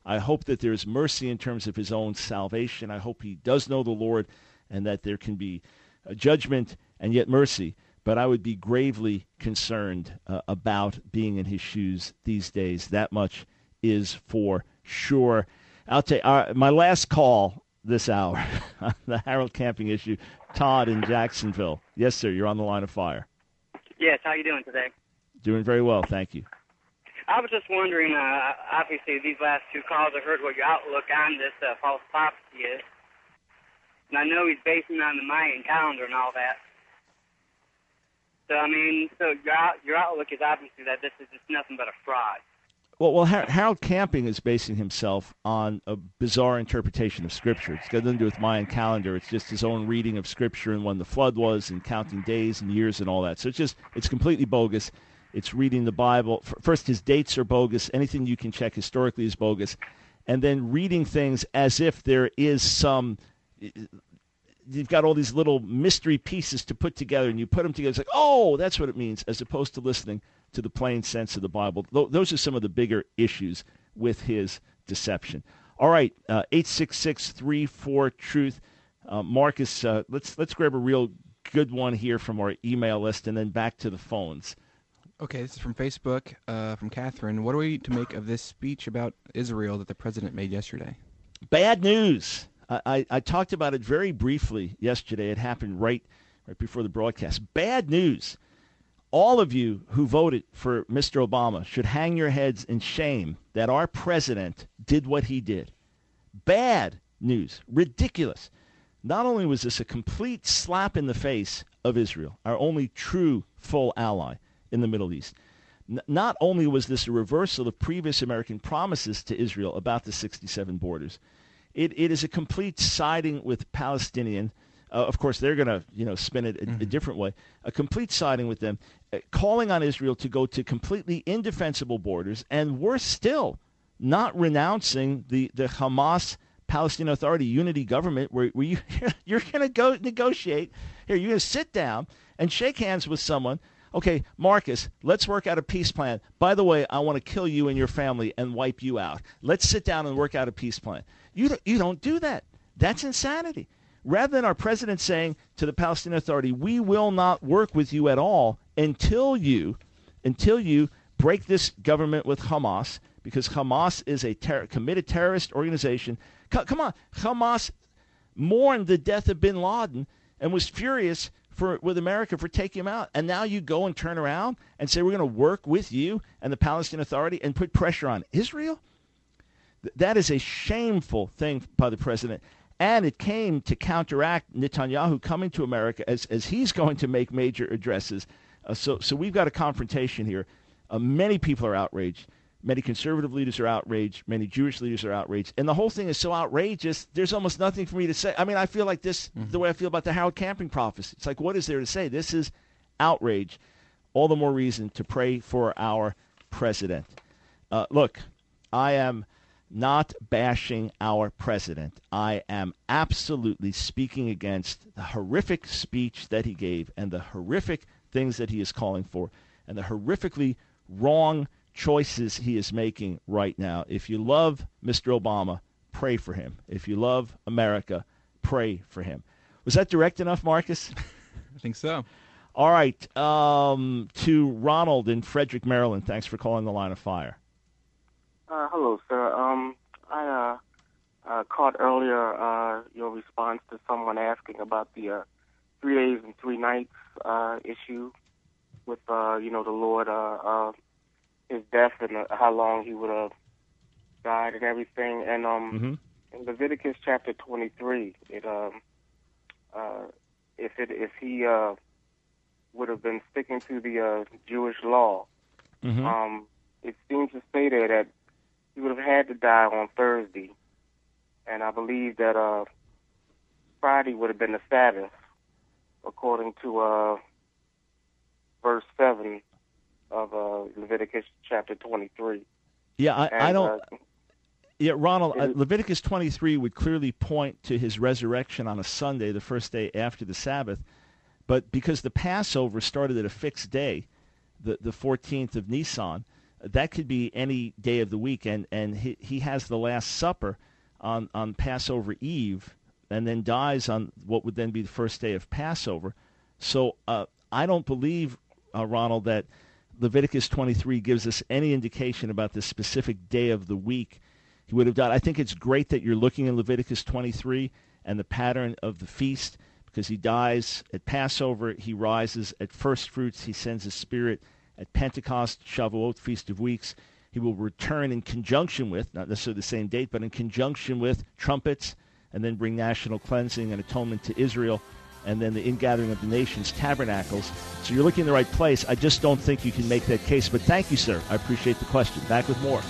I hope that there is mercy in terms of his own salvation. I hope he does know the Lord and that there can be a judgment and yet mercy. But I would be gravely concerned uh, about being in his shoes these days. That much is for sure. I'll take uh, my last call this hour on the Harold Camping issue. Todd in Jacksonville. Yes, sir. You're on the line of fire.
Yes. How you doing today?
Doing very well. Thank you.
I was just wondering, uh, obviously, these last two calls, I heard what your outlook on this uh, false prophecy is. And I know he's basing it on the Mayan calendar and all that. So, I mean, so your, out, your outlook is obviously that this is just nothing but a fraud.
Well, well, Har- Harold Camping is basing himself on a bizarre interpretation of Scripture. It's got nothing to do with Mayan calendar. It's just his own reading of Scripture and when the flood was and counting days and years and all that. So it's just, it's completely bogus. It's reading the Bible. First, his dates are bogus. Anything you can check historically is bogus. And then reading things as if there is some, you've got all these little mystery pieces to put together, and you put them together. It's like, oh, that's what it means, as opposed to listening to the plain sense of the Bible. Those are some of the bigger issues with his deception. All right, uh, eight six six, three four, truth. Uh, Marcus, uh, let's let's grab a real good one here from our email list, and then back to the phones.
Okay, this is from Facebook, uh, from Catherine. What are we to make of this speech about Israel that the president made yesterday?
Bad news. I, I, I talked about it very briefly yesterday. It happened right right before the broadcast. Bad news. All of you who voted for Mister Obama should hang your heads in shame that our president did what he did. Bad news. Ridiculous. Not only was this a complete slap in the face of Israel, our only true full ally in the Middle East, N- not only was this a reversal of previous American promises to Israel about the sixty-seven borders, it, it is a complete siding with Palestinian. Uh, of course, they're going to, you know, spin it a, mm-hmm. a different way. A complete siding with them, uh, calling on Israel to go to completely indefensible borders, and worse still, not renouncing the, the Hamas Palestinian Authority unity government, where, where you you're going to go negotiate. Here, you're going to sit down and shake hands with someone. Okay, Marcus, let's work out a peace plan. By the way, I want to kill you and your family and wipe you out. Let's sit down and work out a peace plan. You don't, you don't do that. That's insanity. Rather than our president saying to the Palestinian Authority, we will not work with you at all until you, until you break this government with Hamas, because Hamas is a ter- committed terrorist organization. C- come on, Hamas mourned the death of bin Laden and was furious for with America for taking him out. And now you go and turn around and say we're going to work with you and the Palestinian Authority and put pressure on Israel? Th- that is a shameful thing by the president. And it came to counteract Netanyahu coming to America as, as he's going to make major addresses. Uh, so, so we've got a confrontation here. Uh, many people are outraged. Many conservative leaders are outraged. Many Jewish leaders are outraged. And the whole thing is so outrageous, there's almost nothing for me to say. I mean, I feel like this, mm-hmm. the way I feel about the Harold Camping prophecy. It's like, what is there to say? This is outrage. All the more reason to pray for our president. Uh, look, I am not bashing our president. I am absolutely speaking against the horrific speech that he gave and the horrific things that he is calling for and the horrifically wrong choices he is making right now. If you love Mister Obama, pray for him. If you love America, pray for him. Was that direct enough, Marcus?
I think so.
All right. Um, to Ronald in Frederick, Maryland. Thanks for calling the Line of Fire.
Uh, hello, sir. Um, I uh, uh, caught earlier uh, your response to someone asking about the uh, three days and three nights uh, issue with, uh, you know, the Lord, uh, uh, his death and uh, how long he would have died and everything. And um, mm-hmm. in Leviticus chapter twenty-three, it um, uh, if it if he uh, would have been sticking to the uh, Jewish law, mm-hmm. um, it seems to say there that he would have had to die on Thursday, and I believe that uh, Friday would have been the Sabbath, according to uh, verse seven of uh, Leviticus chapter twenty-three.
Yeah, I,
and,
I don't. Uh, yeah, Ronald,
it,
uh, Leviticus twenty-three would clearly point to his resurrection on a Sunday, the first day after the Sabbath, but because the Passover started at a fixed day, the the fourteenth of Nisan. that could be any day of the week. And, and he, he has the Last Supper on, on Passover Eve and then dies on what would then be the first day of Passover. So uh, I don't believe, uh, Ronald, that Leviticus twenty-three gives us any indication about the specific day of the week he would have died. I think it's great that you're looking in Leviticus twenty-three and the pattern of the feast, because he dies at Passover, he rises at first fruits, he sends his Spirit at Pentecost, Shavuot, Feast of Weeks. He will return in conjunction with, not necessarily the same date, but in conjunction with trumpets, and then bring national cleansing and atonement to Israel, and then the ingathering of the nations, tabernacles. So you're looking in the right place. I just don't think you can make that case. But thank you, sir. I appreciate the question. Back with more.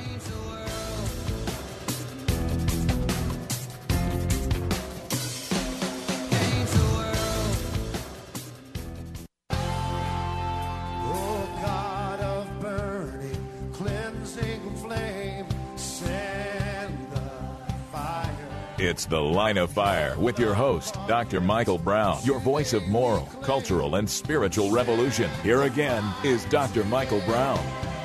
It's The Line of Fire with your host, Doctor Michael Brown, your voice of moral, cultural, and spiritual revolution. Here again is Doctor Michael Brown.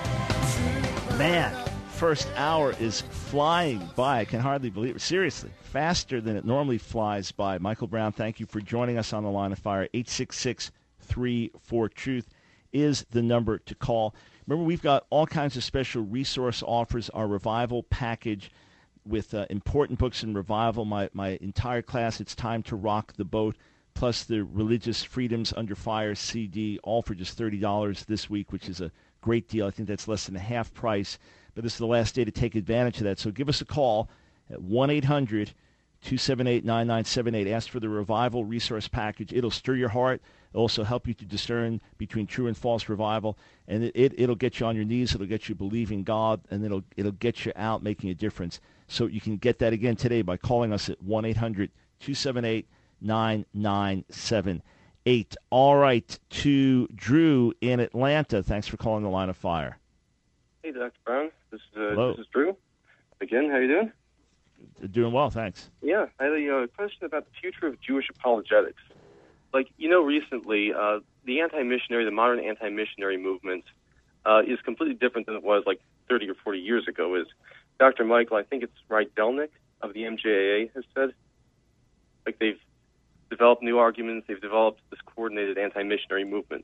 Man, first hour is flying by. I can hardly believe it. Seriously, faster than it normally flies by. Michael Brown, thank you for joining us on The Line of Fire. eight six six, three four, truth is the number to call. Remember, we've got all kinds of special resource offers. Our revival package with uh, important books in revival, my, my entire class, It's Time to Rock the Boat, plus the Religious Freedoms Under Fire C D, all for just thirty dollars this week, which is a great deal. I think that's less than a half price, but this is the last day to take advantage of that. So give us a call at one eight hundred, two seven eight, nine nine seven eight. Ask for the Revival Resource Package. It'll stir your heart. It'll also help you to discern between true and false revival, and it, it, it'll get you on your knees. It'll get you believing God, and it'll it'll get you out making a difference. So you can get that again today by calling us at one eight hundred, two seven eight, nine nine seven eight. All right, to Drew in Atlanta. Thanks for calling The Line of Fire.
Hey, Doctor Brown. This is, uh, this is Drew. Again, how you doing?
Doing well, thanks.
Yeah, I had a uh, question about the future of Jewish apologetics. Like, you know, recently, uh, the anti-missionary, the modern anti-missionary movement uh, is completely different than it was like thirty or forty years ago. Is Doctor Michael, I think it's Wright Delnick of the M J A A, has said. Like, they've developed new arguments, they've developed this coordinated anti-missionary movement.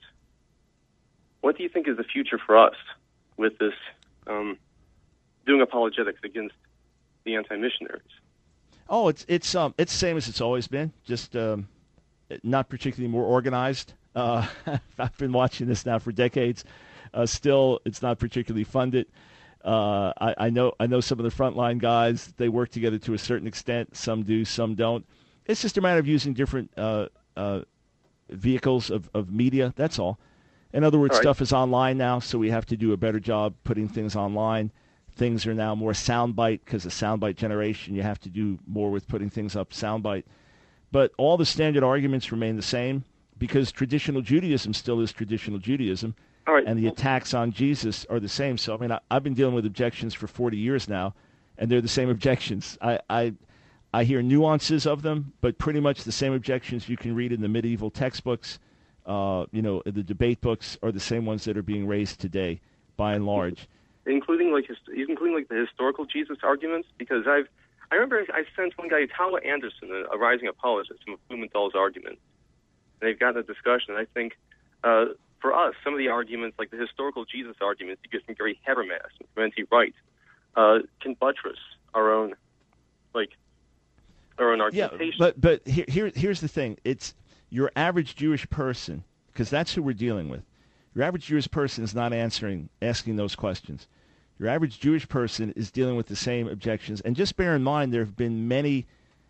What do you think is the future for us with this, um, doing apologetics against the anti-missionaries?
Oh, it's it's um it's the same as it's always been, just um, not particularly more organized. Uh, I've been watching this now for decades. Uh, still, it's not particularly funded. Uh, I, I know I know some of the frontline guys. They work together to a certain extent. Some do, some don't. It's just a matter of using different uh, uh, vehicles of, of media. That's all. In other words,
all right.
Stuff is online now, so we have to do a better job putting things online. Things are now more soundbite because of soundbite generation. You have to do more with putting things up soundbite. But all the standard arguments remain the same because traditional Judaism still is traditional Judaism.
All right.
And the attacks on Jesus are the same. So, I mean, I, I've been dealing with objections for forty years now, and they're the same objections. I, I, I hear nuances of them, but pretty much the same objections you can read in the medieval textbooks, uh, you know, the debate books are the same ones that are being raised today, by and large.
Including like his, including like the historical Jesus arguments, because I've I remember I sent one guy, Tawa Anderson, a, a rising apologist, from Blumenthal's arguments, and they've gotten a discussion. And I think uh, for us, some of the arguments, like the historical Jesus arguments, you get from Gary Habermas and from N T Wright, uh, can buttress our own, like our own argumentation.
Yeah, but but here, here here's the thing: it's your average Jewish person, because that's who we're dealing with. Your average Jewish person is not answering, asking those questions. Your average Jewish person is dealing with the same objections. And just bear in mind, there have been many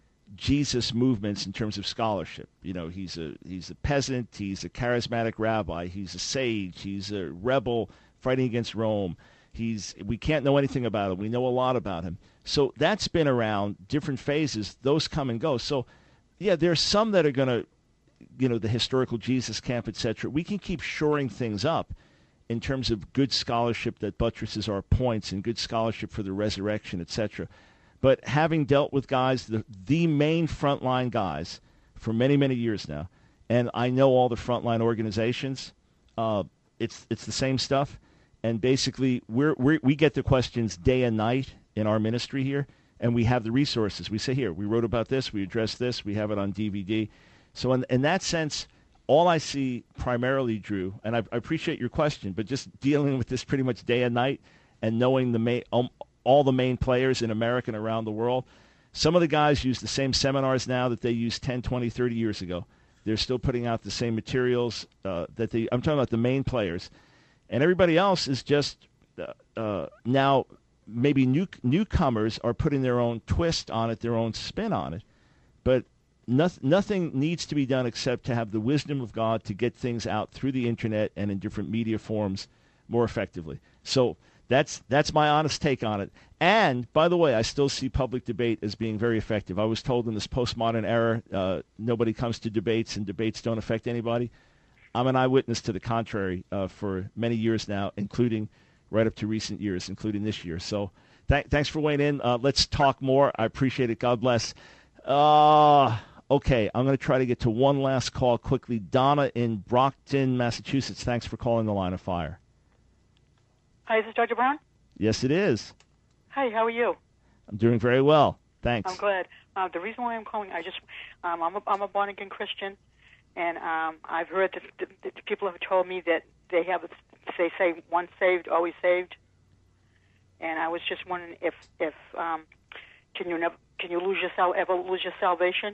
Jesus movements in terms of scholarship. You know, he's a he's a peasant, he's a charismatic rabbi, he's a sage, he's a rebel fighting against Rome. He's we can't know anything about him. We know a lot about him. So that's been around, different phases. Those come and go. So, yeah, there are some that are going to, you know, the historical Jesus camp, et cetera. We can keep shoring things up in terms of good scholarship that buttresses our points and good scholarship for the resurrection, et cetera. But having dealt with guys, the, the main frontline guys for many, many years now, and I know all the frontline organizations, uh, it's it's the same stuff. and basically we're, we're, we get the questions day and night in our ministry here, and we have the resources. We say, here, we wrote about this, we addressed this, we have it on D V D. So in, in that sense, all I see primarily, Drew, and I, I appreciate your question, but just dealing with this pretty much day and night and knowing the main, um, all the main players in America and around the world, some of the guys use the same seminars now that they used ten, twenty, thirty years ago. They're still putting out the same materials uh, that they, I'm talking about the main players. And everybody else is just uh, uh, now maybe new, newcomers are putting their own twist on it, their own spin on it. But nothing, nothing needs to be done except to have the wisdom of God to get things out through the internet and in different media forms more effectively. So that's that's my honest take on it. And, by the way, I still see public debate as being very effective. I was told in this postmodern era, uh, nobody comes to debates and debates don't affect anybody. I'm an eyewitness to the contrary uh, for many years now, including right up to recent years, including this year. So th- thanks for weighing in. Uh, let's talk more. I appreciate it. God bless. Uh, okay, I'm going to try to get to one last call quickly. Donna in Brockton, Massachusetts. Thanks for calling the Line of Fire.
Hi, is this Doctor Brown?
Yes, it is.
Hi, how are you?
I'm doing very well. Thanks.
I'm glad. Uh, the reason why I'm calling, I just, um, I'm a, I'm a born-again Christian, and um, I've heard that, that, that people have told me that they have, they say once saved, always saved, and I was just wondering if, if um, can you never, can you lose your sal- ever lose your salvation?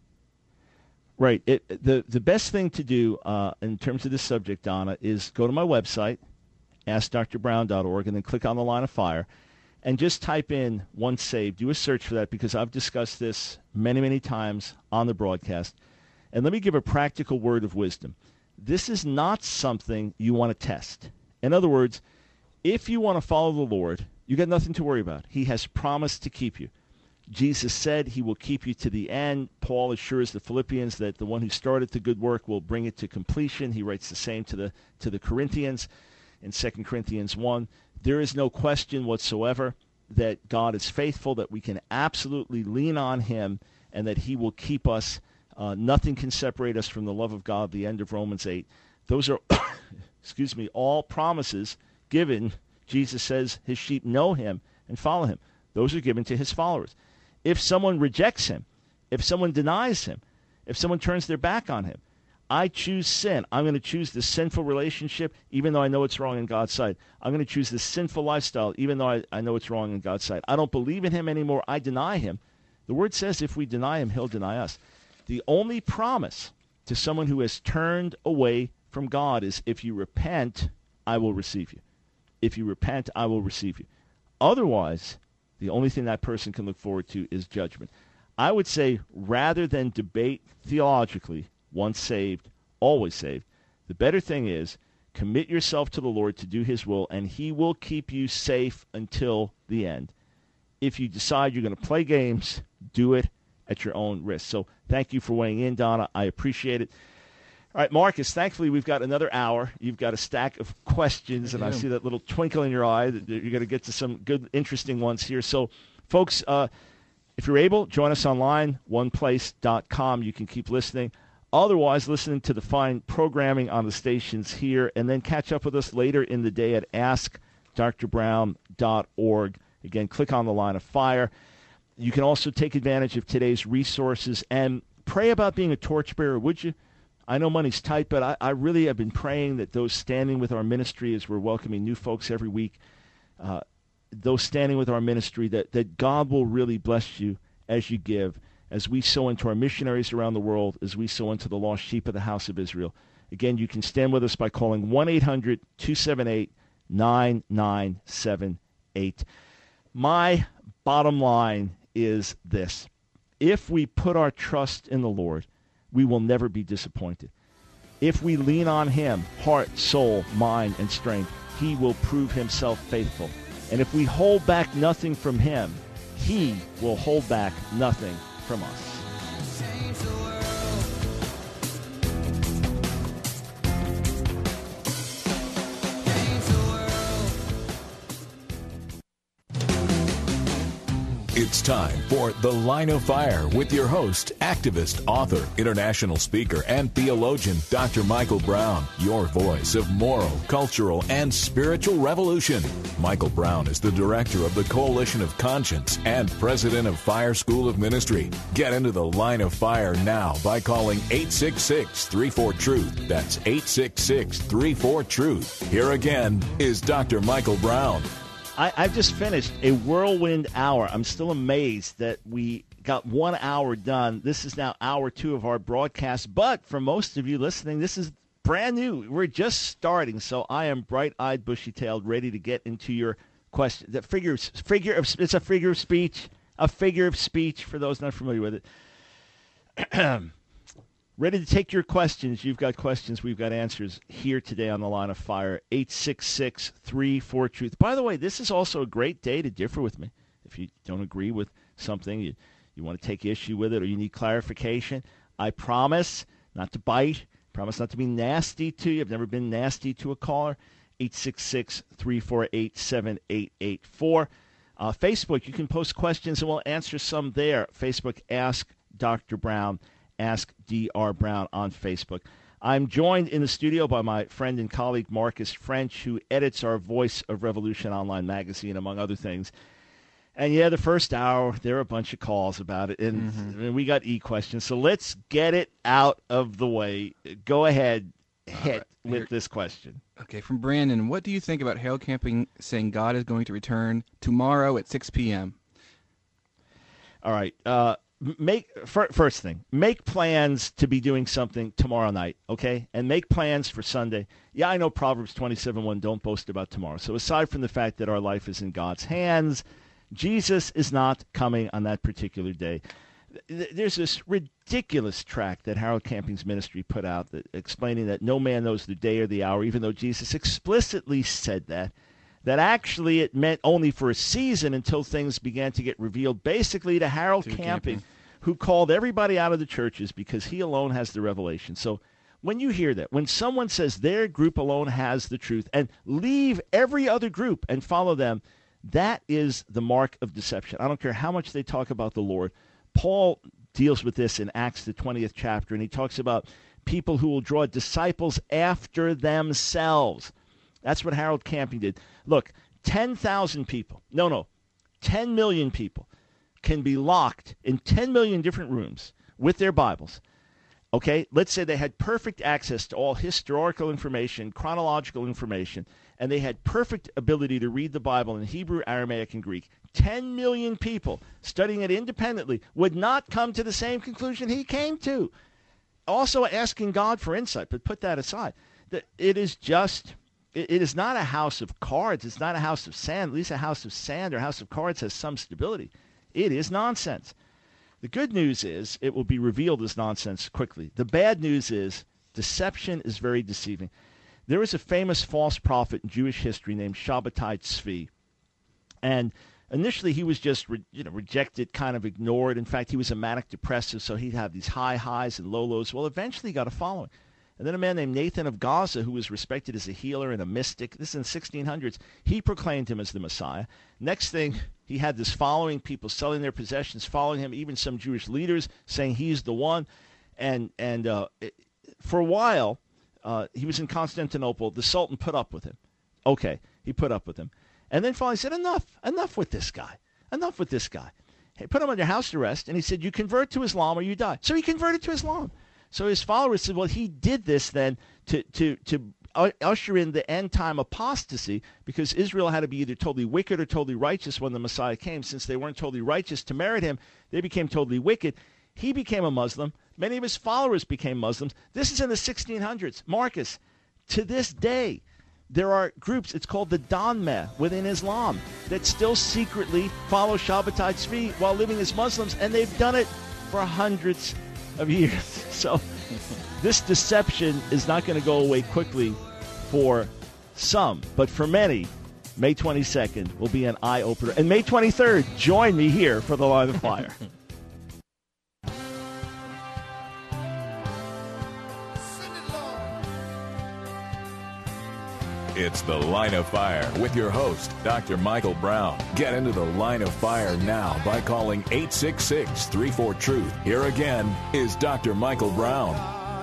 Right. It, the the best thing to do uh, in terms of this subject, Donna, is go to my website, ask dr brown dot org, and then click on the Line of Fire, and just type in once saved. Do a search for that because I've discussed this many, many times on the broadcast. And let me give a practical word of wisdom. This is not something you want to test. In other words, if you want to follow the Lord, you got nothing to worry about. He has promised to keep you. Jesus said he will keep you to the end. Paul assures the Philippians that the one who started the good work will bring it to completion. He writes the same to the to the Corinthians in Second Corinthians one. There is no question whatsoever that God is faithful, that we can absolutely lean on him, and that he will keep us. Uh, nothing can separate us from the love of God, the end of Romans eight. Those are, excuse me, all promises given. Jesus says his sheep know him and follow him. Those are given to his followers. If someone rejects him, if someone denies him, if someone turns their back on him, I choose sin. I'm going to choose this sinful relationship, even though I know it's wrong in God's sight. I'm going to choose this sinful lifestyle, even though I, I know it's wrong in God's sight. I don't believe in him anymore. I deny him. The word says if we deny him, he'll deny us. The only promise to someone who has turned away from God is if you repent, I will receive you. If you repent, I will receive you. Otherwise, the only thing that person can look forward to is judgment. I would say rather than debate theologically, once saved, always saved, the better thing is commit yourself to the Lord to do his will, and he will keep you safe until the end. If you decide you're going to play games, do it at your own risk. So thank you for weighing in, Donna. I appreciate it. All right, Marcus, thankfully we've got another hour. You've got a stack of questions, I and I see that little twinkle in your eye. That you're going to get to some good, interesting ones here. So, folks, uh, if you're able, join us online, one place dot com. You can keep listening. Otherwise, listening to the fine programming on the stations here, and then catch up with us later in the day at ask dr brown dot org. Again, click on the Line of Fire. You can also take advantage of today's resources and pray about being a torchbearer, would you? I know money's tight, but I, I really have been praying that those standing with our ministry as we're welcoming new folks every week, uh, those standing with our ministry, that, that God will really bless you as you give, as we sow into our missionaries around the world, as we sow into the lost sheep of the house of Israel. Again, you can stand with us by calling one eight hundred two seven eight nine nine seven eight. My bottom line is this. If we put our trust in the Lord, we will never be disappointed. If we lean on him, heart, soul, mind, and strength, he will prove himself faithful. And if we hold back nothing from him, he will hold back nothing from us.
It's time for The Line of Fire with your host, activist, author, international speaker, and theologian, Doctor Michael Brown, your voice of moral, cultural, and spiritual revolution. Michael Brown is the director of the Coalition of Conscience and president of Fire School of Ministry. Get into The Line of Fire now by calling eight six six, three four, truth. That's eight six six, three four, truth. Here again is Doctor Michael Brown.
I, I've just finished a whirlwind hour. I'm still amazed that we got one hour done. This is now hour two of our broadcast. But for most of you listening, this is brand new. We're just starting. So I am bright-eyed, bushy-tailed, ready to get into your question. The figure, figure of it's a figure of speech. A figure of speech for those not familiar with it. Ready to take your questions. You've got questions. We've got answers here today on The Line of Fire. eight six six, three four, truth. By the way, this is also a great day to differ with me. If you don't agree with something, you, you want to take issue with it, or you need clarification, I promise not to bite. Promise not to be nasty to you. I've never been nasty to a caller. eight six six, three four eight, seven eight eight four. Uh, Facebook, you can post questions, and we'll answer some there. Facebook, Ask Doctor Brown. Ask D R Brown on Facebook. I'm joined in the studio by my friend and colleague Marcus French, who edits our Voice of Revolution online magazine, among other things. And yeah, the first hour, there were a bunch of calls about it, and, mm-hmm. and we got e-questions. So let's get it out of the way. Go ahead, hit right. with Here. this question.
Okay, from Brandon, what do you think about Harold Camping saying God is going to return tomorrow at six p.m.?
All right. Uh, Make first thing, make plans to be doing something tomorrow night, okay? And make plans for Sunday. Yeah, I know Proverbs twenty-seven one, don't boast about tomorrow. So aside from the fact that our life is in God's hands, Jesus is not coming on that particular day. There's this ridiculous tract that Harold Camping's ministry put out that, explaining that no man knows the day or the hour, even though Jesus explicitly said that. That actually it meant only for a season until things began to get revealed, basically to Harold Camping, Camping, who called everybody out of the churches because he alone has the revelation. So when you hear that, when someone says their group alone has the truth and leave every other group and follow them, that is the mark of deception. I don't care how much they talk about the Lord. Paul deals with this in Acts, the twentieth chapter, and he talks about people who will draw disciples after themselves. That's what Harold Camping did. Look, ten thousand people, no, no, ten million people can be locked in ten million different rooms with their Bibles. Okay, let's say they had perfect access to all historical information, chronological information, and they had perfect ability to read the Bible in Hebrew, Aramaic, and Greek. ten million people studying it independently would not come to the same conclusion he came to. Also asking God for insight, but put that aside. It is just... It is not a house of cards. It's not a house of sand. At least a house of sand or a house of cards has some stability. It is nonsense. The good news is it will be revealed as nonsense quickly. The bad news is deception is very deceiving. There was a famous false prophet in Jewish history named Shabbatai Tzvi. And initially he was just re, you know, rejected, kind of ignored. In fact, he was a manic depressive, so he'd have these high highs and low lows. Well, eventually he got a following. And then a man named Nathan of Gaza, who was respected as a healer and a mystic, this is in the sixteen hundreds, he proclaimed him as the Messiah. Next thing, he had this following, people selling their possessions, following him, even some Jewish leaders saying he's the one. And and uh, it, for a while, uh, he was in Constantinople. The Sultan put up with him. Okay, he put up with him. And then finally said, enough, enough with this guy. Enough with this guy. He put him under house arrest, and he said, you convert to Islam or you die. So he converted to Islam. So his followers said, well, he did this then to, to, to usher in the end-time apostasy because Israel had to be either totally wicked or totally righteous when the Messiah came. Since they weren't totally righteous to merit him, they became totally wicked. He became a Muslim. Many of his followers became Muslims. This is in the sixteen hundreds. Marcus, to this day, there are groups, it's called the Donmeh within Islam, that still secretly follow Shabbatai Tzvi while living as Muslims, and they've done it for hundreds of years. So this deception is not going to go away quickly for some, but for many, May twenty-second will be an eye-opener. And May twenty-third, join me here for The Line of Fire.
It's The Line of Fire with your host, Doctor Michael Brown. Get into the Line of Fire now by calling eight six six, three four, truth. Here again is Doctor Michael Brown.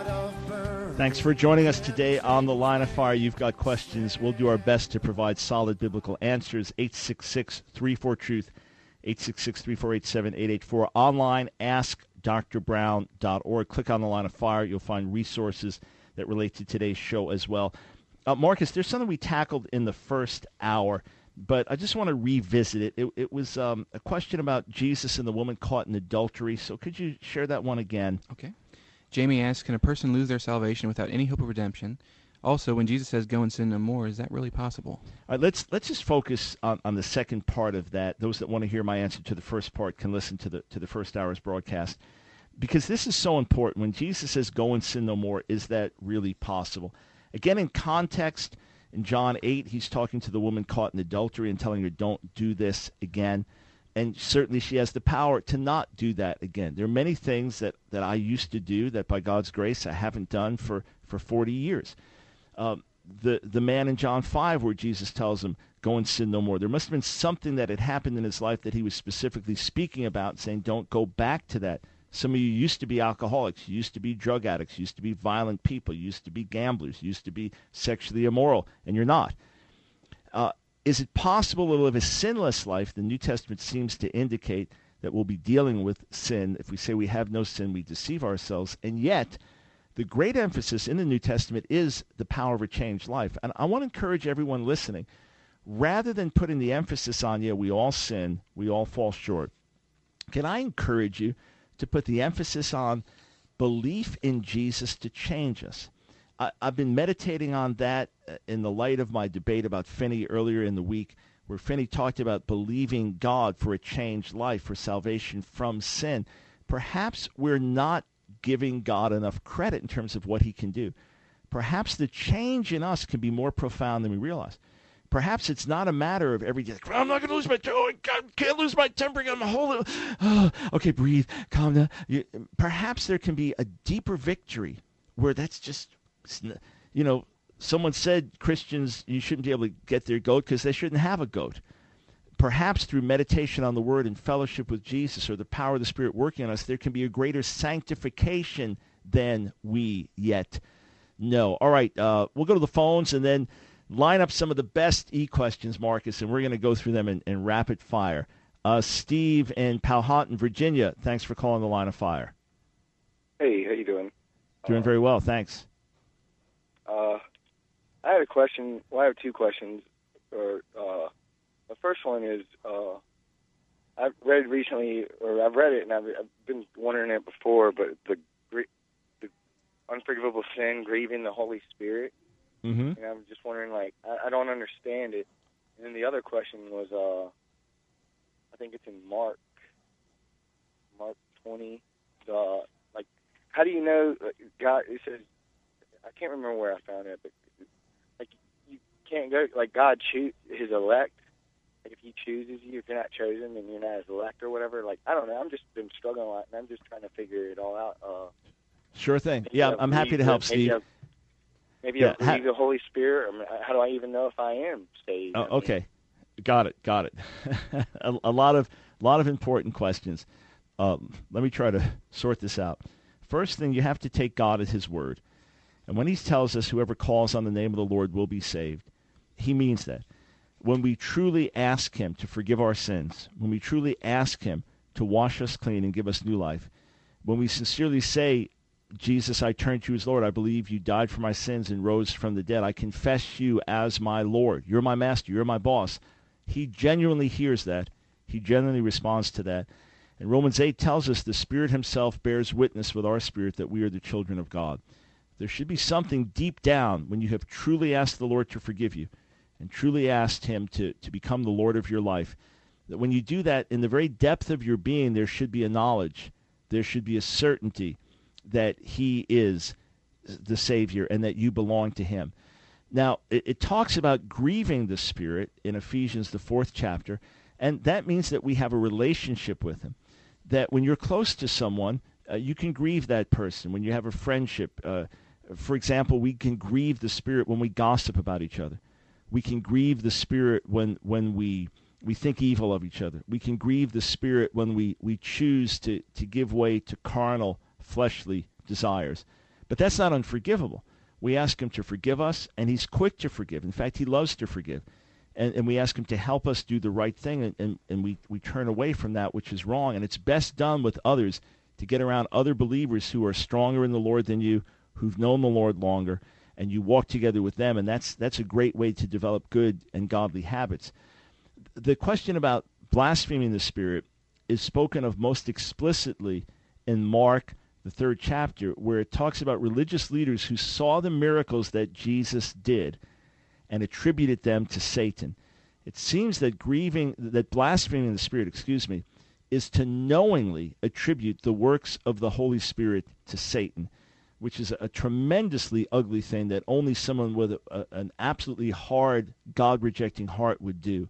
Thanks for joining us today on The Line of Fire. You've got questions. We'll do our best to provide solid biblical answers. eight six six, three four, truth. eight six six, three four eight, seven eight eight four. Online, ask dr brown dot org. Click on The Line of Fire. You'll find resources that relate to today's show as well. Uh, Marcus, there's something we tackled in the first hour, but I just want to revisit it. It, it was um, a question about Jesus and the woman caught in adultery. So could you share that one again?
Okay. Jamie asks, can a person lose their salvation without any hope of redemption? Also, when Jesus says, go and sin no more, is that really possible?
All right, let's let's just focus on, on the second part of that. Those that want to hear my answer to the first part can listen to the to the first hour's broadcast, because this is so important. When Jesus says, go and sin no more, is that really possible? Again, in context, in John eight, he's talking to the woman caught in adultery and telling her, don't do this again. And certainly she has the power to not do that again. There are many things that, that I used to do that by God's grace I haven't done for, for forty years. Um, the, the man in John five where Jesus tells him, go and sin no more. There must have been something that had happened in his life that he was specifically speaking about, saying, don't go back to that. Some of you used to be alcoholics, you used to be drug addicts, you used to be violent people, you used to be gamblers, you used to be sexually immoral, and you're not. Uh, is it possible to live a sinless life? The New Testament seems to indicate that we'll be dealing with sin. If we say we have no sin, we deceive ourselves. And yet, the great emphasis in the New Testament is the power of a changed life. And I want to encourage everyone listening, rather than putting the emphasis on, yeah, we all sin, we all fall short, can I encourage you to put the emphasis on belief in Jesus to change us? I, I've been meditating on that in the light of my debate about Finney earlier in the week, where Finney talked about believing God for a changed life, for salvation from sin. Perhaps we're not giving God enough credit in terms of what he can do. Perhaps the change in us can be more profound than we realize. Perhaps it's not a matter of every day, like, I'm not going to lose my temper. Oh, I can't lose my temper. I'm holding. Oh, okay, breathe, calm down. You, perhaps there can be a deeper victory where that's just, you know, someone said Christians, you shouldn't be able to get their goat because they shouldn't have a goat. Perhaps through meditation on the Word and fellowship with Jesus or the power of the Spirit working on us, there can be a greater sanctification than we yet know. All right, uh, we'll go to the phones and then line up some of the best e-questions, Marcus, and we're going to go through them in, in rapid fire. Uh, Steve in Powhatan, Virginia, thanks for calling the Line of Fire.
Hey, how you doing?
Doing uh, very well, thanks.
Uh, I had a question. Well, I have two questions. Or uh, the first one is uh, I've read recently, or I've read it, and I've, I've been wondering it before, but the, the unforgivable sin, grieving the Holy Spirit.
Mm-hmm.
And I'm just wondering, like, I, I don't understand it. And then the other question was, uh, I think it's in Mark, Mark twenty. Uh, like, how do you know, like, God, it says, I can't remember where I found it, but, like, you can't go, like, God choose his elect. Like, if he chooses you, if you're not chosen, then you're not his elect or whatever. Like, I don't know. I'm just been struggling a lot, and I'm just trying to figure it all out. Uh,
sure thing. Yeah, I'm happy to help, Steve.
I've, Maybe yeah, I believe ha- the Holy Spirit. Or how do I even know if I am saved?
Oh, okay, got it, got it. a, a lot of, lot of important questions. Um, let me try to sort this out. First thing, you have to take God at his word, and when he tells us whoever calls on the name of the Lord will be saved, he means that. When we truly ask him to forgive our sins, when we truly ask him to wash us clean and give us new life, when we sincerely say, Jesus, I turn to you as Lord. I believe you died for my sins and rose from the dead. I confess you as my Lord. You're my master. You're my boss. He genuinely hears that. He genuinely responds to that. And Romans eight tells us the Spirit himself bears witness with our spirit that we are the children of God. There should be something deep down when you have truly asked the Lord to forgive you and truly asked him to, to become the Lord of your life, that when you do that, in the very depth of your being, there should be a knowledge. There should be a certainty that he is the Savior and that you belong to him. Now, it, it talks about grieving the Spirit in Ephesians, the fourth chapter, and that means that we have a relationship with him, that when you're close to someone, uh, you can grieve that person. When you have a friendship, uh, for example, we can grieve the Spirit when we gossip about each other. We can grieve the Spirit when, when we we think evil of each other. We can grieve the Spirit when we, we choose to, to give way to carnal, fleshly desires. But that's not unforgivable. We ask him to forgive us, and he's quick to forgive. In fact, he loves to forgive. And, and we ask him to help us do the right thing, and, and, and we, we turn away from that which is wrong. And it's best done with others, to get around other believers who are stronger in the Lord than you, who've known the Lord longer, and you walk together with them, and that's that's a great way to develop good and godly habits. The question about blaspheming the Spirit is spoken of most explicitly in Mark, the third chapter, where it talks about religious leaders who saw the miracles that Jesus did and attributed them to Satan. It seems that grieving, that blaspheming the Spirit, excuse me, is to knowingly attribute the works of the Holy Spirit to Satan, which is a tremendously ugly thing that only someone with a, a, an absolutely hard, God-rejecting heart would do.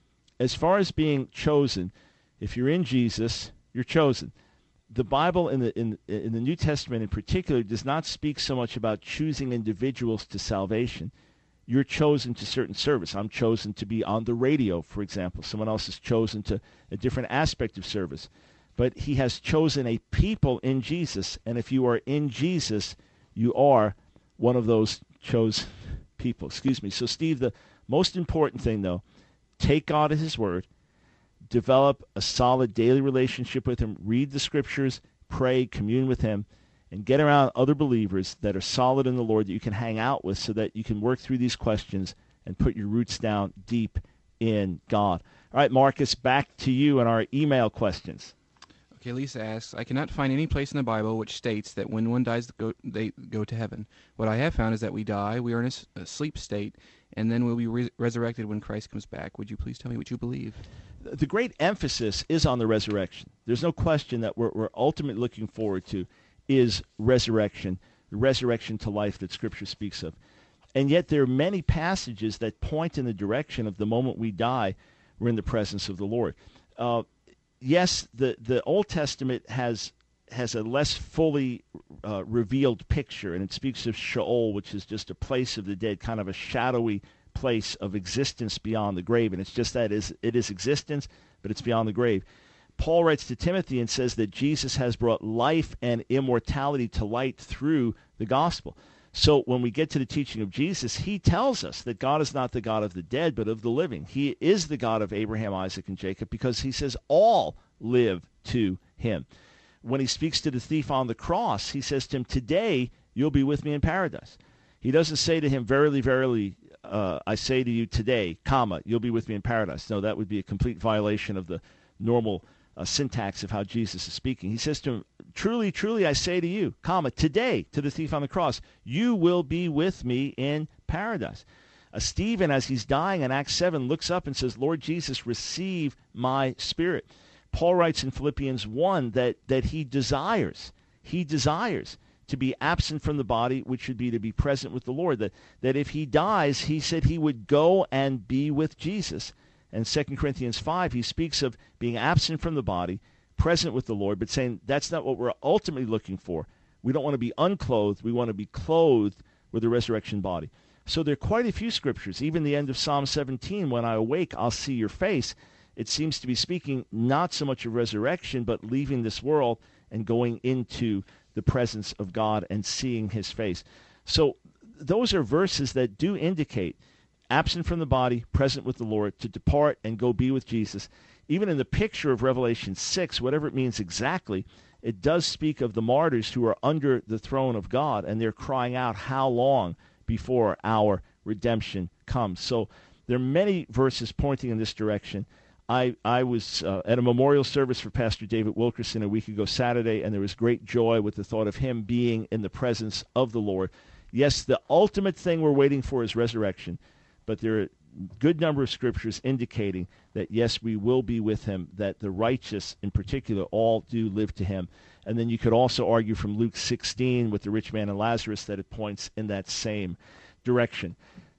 As far as being chosen, if you're in Jesus, you're chosen. The Bible in the in in the New Testament in particular does not speak so much about choosing individuals to salvation. You're chosen to certain service. I'm chosen to be on the radio, for example. Someone else is chosen to a different aspect of service. But he has chosen a people in Jesus, and if you are in Jesus, you are one of those chosen people. Excuse me. So, Steve, the most important thing, though, take God at his word, develop a solid daily relationship with him, read the scriptures, pray, commune with him, and get around other believers that are solid in the Lord that you can hang out with so that you can work through these questions and put your roots down deep in God. All right, Marcus, back to you and our email questions.
Okay, Lisa asks, I cannot find any place in the Bible which states that when one dies, go, they go to heaven. What I have found is that we die, we are in a, a sleep state, and then we'll be re- resurrected when Christ comes back. Would you please tell me what you believe?
The great emphasis is on the resurrection. There's no question that what we're ultimately looking forward to is resurrection, the resurrection to life that Scripture speaks of. And yet there are many passages that point in the direction of the moment we die, we're in the presence of the Lord. Uh, yes, the, the Old Testament has has a less fully uh, revealed picture, and it speaks of Sheol, which is just a place of the dead, kind of a shadowy place of existence beyond the grave. And it's just that, it is, it is existence, but it's beyond the grave. Paul writes to Timothy and says that Jesus has brought life and immortality to light through the gospel. So when we get to the teaching of Jesus, he tells us that God is not the God of the dead, but of the living. He is the God of Abraham, Isaac, and Jacob, because he says all live to him. When he speaks to the thief on the cross, he says to him, today you'll be with me in paradise. He doesn't say to him, verily, verily, uh, I say to you today, comma, you'll be with me in paradise. No, that would be a complete violation of the normal uh, syntax of how Jesus is speaking. He says to him, truly, truly, I say to you, comma, today, to the thief on the cross, you will be with me in paradise. Uh, Stephen, as he's dying in Acts seven, looks up and says, Lord Jesus, receive my spirit. Paul writes in Philippians one that, that he desires, he desires to be absent from the body, which would be to be present with the Lord. That, that if he dies, he said he would go and be with Jesus. And Second Corinthians five, he speaks of being absent from the body, present with the Lord, but saying that's not what we're ultimately looking for. We don't want to be unclothed. We want to be clothed with a resurrection body. So there are quite a few scriptures, even the end of Psalm seventeen, when I awake, I'll see your face. It seems to be speaking not so much of resurrection, but leaving this world and going into the presence of God and seeing his face. So those are verses that do indicate absent from the body, present with the Lord, to depart and go be with Jesus. Even in the picture of Revelation six, whatever it means exactly, it does speak of the martyrs who are under the throne of God, and they're crying out, how long before our redemption comes? So there are many verses pointing in this direction. I, I was uh, at a memorial service for Pastor David Wilkerson a week ago Saturday, and there was great joy with the thought of him being in the presence of the Lord. Yes, the ultimate thing we're waiting for is resurrection, but there are a good number of scriptures indicating that, yes, we will be with him, that the righteous in particular all do live to him. And then you could also argue from Luke sixteen with the rich man and Lazarus that it points in that same direction.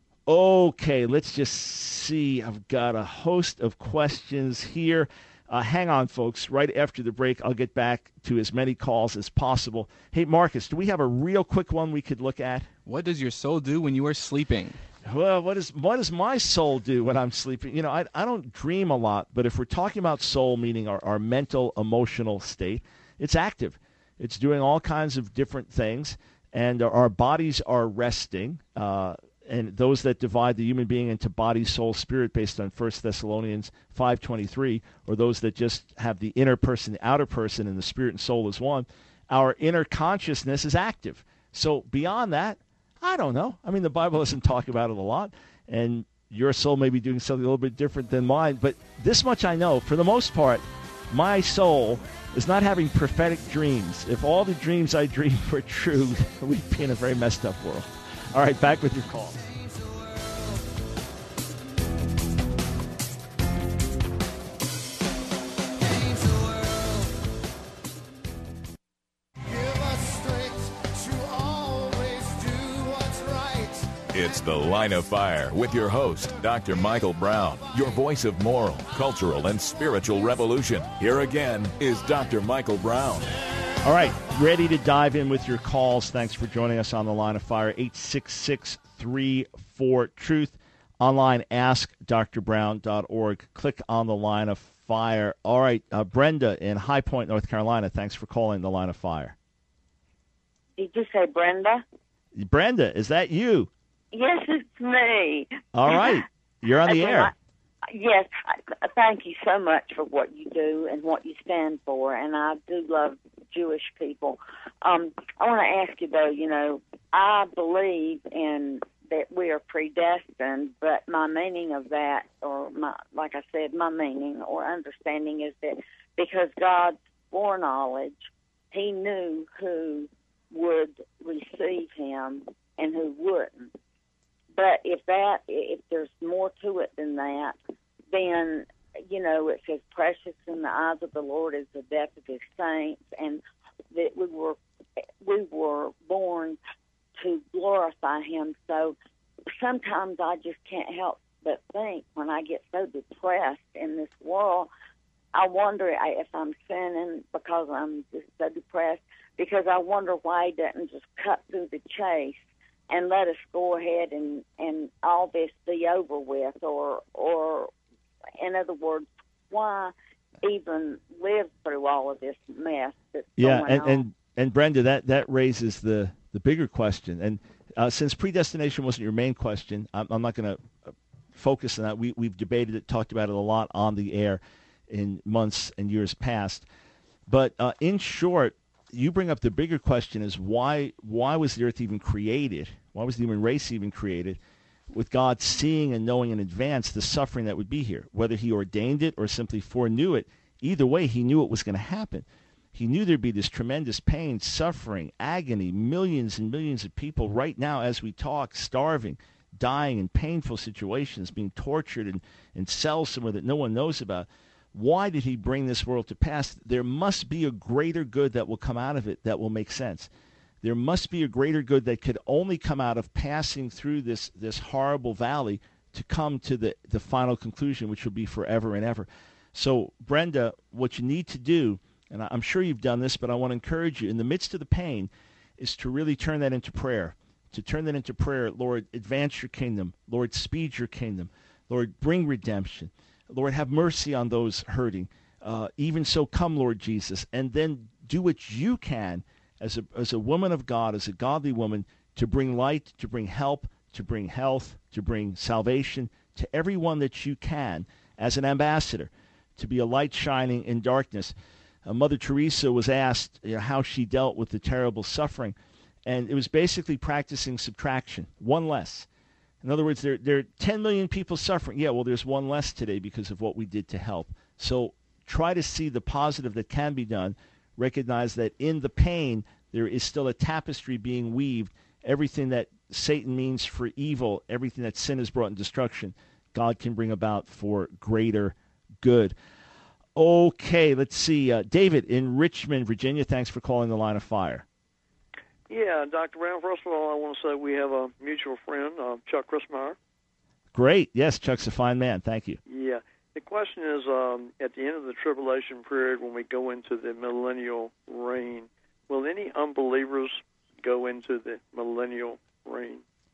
Okay, let's just see. I've got a host of questions here. Uh, hang on, folks. Right after the break, I'll get back to as many calls as possible. Hey, Marcus, do we have a real quick one we could look at?
What does your soul do when you are sleeping?
Well, what is what does my soul do when I'm sleeping? You know, I I don't dream a lot, but if we're talking about soul, meaning our, our mental, emotional state, it's active. It's doing all kinds of different things, and our bodies are resting. Uh, and those that divide the human being into body, soul, spirit, based on First Thessalonians five twenty-three, or those that just have the inner person, the outer person, and the spirit and soul is one, our inner consciousness is active. So beyond that, I don't know. I mean, the Bible doesn't talk about it a lot, and your soul may be doing something a little bit different than mine, but this much I know, for the most part, my soul is not having prophetic dreams. If all the dreams I dream were true, we'd be in a very messed up world. All right, back with your call.
It's The Line of Fire with your host, Doctor Michael Brown, your voice of moral, cultural, and spiritual revolution. Here again is Doctor Michael Brown.
All right, ready to dive in with your calls. Thanks for joining us on The Line of Fire, eight six six, three four, truth. Online, ask dr brown dot org. Click on The Line of Fire. All right, uh, Brenda in High Point, North Carolina, thanks for calling The Line of Fire.
Did you say Brenda?
Brenda, is that you?
Yes, it's me.
All right. You're on the
Okay,
air.
I- yes, I, thank you so much for what you do and what you stand for, and I do love Jewish people. Um, I want to ask you, though, you know, I believe in that we are predestined, but my meaning of that, or my, like I said, my meaning or understanding is that because God's foreknowledge, he knew who would receive him and who wouldn't. But if that, if there's more to it than that, then, you know, it says precious in the eyes of the Lord is the death of his saints, and that we were, we were born to glorify him. So sometimes I just can't help but think when I get so depressed in this world, I wonder if I'm sinning because I'm just so depressed, because I wonder why he doesn't just cut through the chase and let us go ahead and, and all this be over with, or, or in other words, why even live through all of this mess that's
Yeah,
going
and,
on?
and, and Brenda, that, that raises the, the bigger question. And uh, since predestination wasn't your main question, I'm, I'm not going to focus on that. We, we've debated it, talked about it a lot on the air in months and years past. But uh, in short, you bring up the bigger question is why why was the earth even created? Why was the human race even created? With God seeing and knowing in advance the suffering that would be here, whether he ordained it or simply foreknew it, either way, he knew it was going to happen. He knew there'd be this tremendous pain, suffering, agony, millions and millions of people right now as we talk, starving, dying in painful situations, being tortured in, in cells somewhere that no one knows about. Why did he bring this world to pass? There must be a greater good that will come out of it that will make sense. There must be a greater good that could only come out of passing through this, this horrible valley to come to the, the final conclusion, which will be forever and ever. So, Brenda, what you need to do, and I'm sure you've done this, but I want to encourage you, in the midst of the pain, is to really turn that into prayer. To turn that into prayer, Lord, advance your kingdom. Lord, speed your kingdom. Lord, bring redemption. Lord, have mercy on those hurting. Uh, even so, come, Lord Jesus, and then do what you can as a as a woman of God, as a godly woman, to bring light, to bring help, to bring health, to bring salvation to everyone that you can as an ambassador, to be a light shining in darkness. Uh, Mother Teresa was asked, you know, how she dealt with the terrible suffering, and it was basically practicing subtraction, one less. In other words, there, there are ten million people suffering. Yeah, well, there's one less today because of what we did to help. So try to see the positive that can be done. Recognize that in the pain, there is still a tapestry being weaved. Everything that Satan means for evil, everything that sin has brought in destruction, God can bring about for greater good. Okay, let's see. Uh, David in Richmond, Virginia, thanks for calling The Line of Fire.
Yeah, Doctor Brown, first of all, I want to say we have a mutual friend, uh, Chuck Christmeyer.
Great. Yes, Chuck's a fine man. Thank you.
Yeah. The question is, um, at the end of the tribulation period, when we go into the millennial reign, will any unbelievers go into the millennial reign?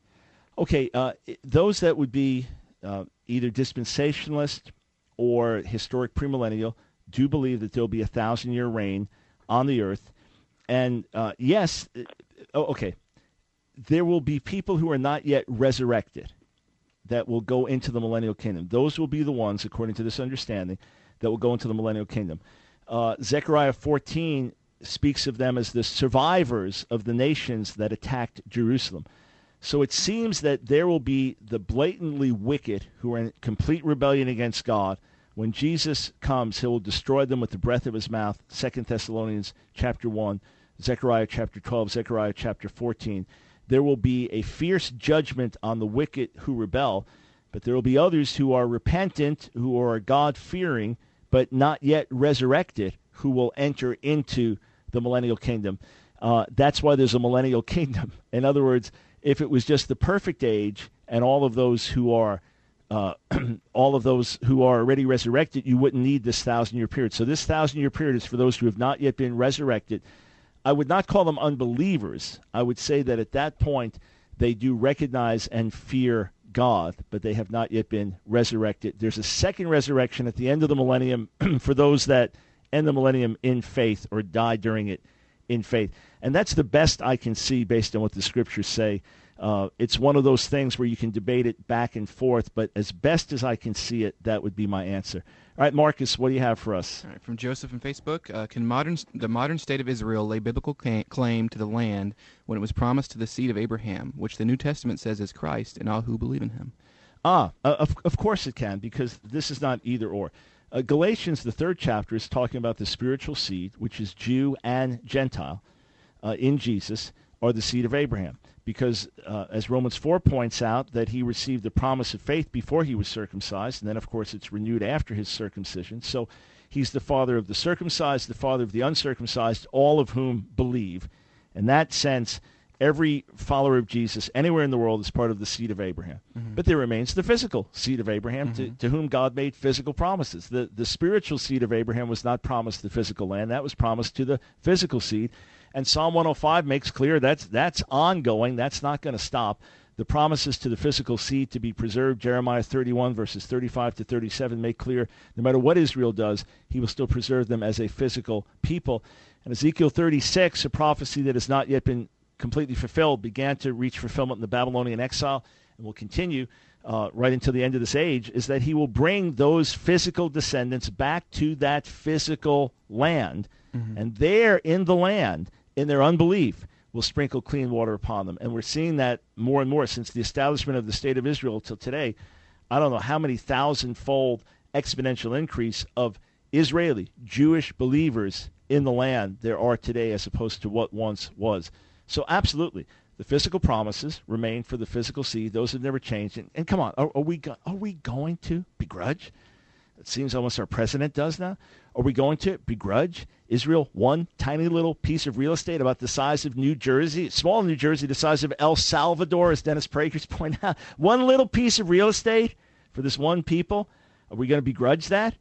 Okay, uh, those that would be uh, either dispensationalist or historic premillennial do believe that there'll be a thousand-year reign on the earth. And uh, yes, oh, okay, there will be people who are not yet resurrected that will go into the millennial kingdom. Those will be the ones, according to this understanding, that will go into the millennial kingdom. Uh, Zechariah fourteen speaks of them as the survivors of the nations that attacked Jerusalem. So it seems that there will be the blatantly wicked who are in complete rebellion against God. When Jesus comes, he will destroy them with the breath of his mouth. Second Thessalonians chapter one, Zechariah chapter twelve, Zechariah chapter fourteen. There will be a fierce judgment on the wicked who rebel, but there will be others who are repentant, who are God-fearing, but not yet resurrected, who will enter into the millennial kingdom. Uh, that's why there's a millennial kingdom. In other words, if it was just the perfect age and all of those who are uh, all of those who are already resurrected, you wouldn't need this thousand-year period. So this thousand-year period is for those who have not yet been resurrected. I would not call them unbelievers. I would say that at that point they do recognize and fear God, but they have not yet been resurrected. There's a second resurrection at the end of the millennium for those that end the millennium in faith or die during it in faith. And that's the best I can see based on what the scriptures say. Uh, it's one of those things where you can debate it back and forth, but as best as I can see it, that would be my answer. All right, Marcus, what do you have for us?
All right, from Joseph on Facebook, uh, can modern the modern state of Israel lay biblical ca- claim to the land when it was promised to the seed of Abraham, which the New Testament says is Christ and all who believe in him?
Ah, uh, of, of course it can, because this is not either or. Uh, Galatians, the third chapter, is talking about the spiritual seed, which is Jew and Gentile, uh, in Jesus, or the seed of Abraham. Because, uh, as Romans four points out, that he received the promise of faith before he was circumcised, and then, of course, it's renewed after his circumcision. So he's the father of the circumcised, the father of the uncircumcised, all of whom believe. In that sense, every follower of Jesus anywhere in the world is part of the seed of Abraham. Mm-hmm. But there remains the physical seed of Abraham, mm-hmm. to, to whom God made physical promises. The, the spiritual seed of Abraham was not promised the physical land. That was promised to the physical seed. And Psalm one oh five makes clear that's that's ongoing. That's not going to stop. The promises to the physical seed to be preserved, Jeremiah thirty-one, verses thirty-five to thirty-seven, make clear no matter what Israel does, he will still preserve them as a physical people. And Ezekiel thirty-six, a prophecy that has not yet been completely fulfilled, began to reach fulfillment in the Babylonian exile and will continue uh, right until the end of this age, is that he will bring those physical descendants back to that physical land. Mm-hmm. And there in the land, in their unbelief, will sprinkle clean water upon them. And we're seeing that more and more since the establishment of the State of Israel till today. I don't know how many thousand-fold exponential increase of Israeli, Jewish believers in the land there are today as opposed to what once was. So absolutely, the physical promises remain for the physical seed. Those have never changed. And, and come on, are, are we go- are we going to begrudge? It seems almost our president does now. Are we going to begrudge Israel one tiny little piece of real estate about the size of New Jersey, small New Jersey, the size of El Salvador, as Dennis Prager's pointed out? One little piece of real estate for this one people? Are we going to begrudge that?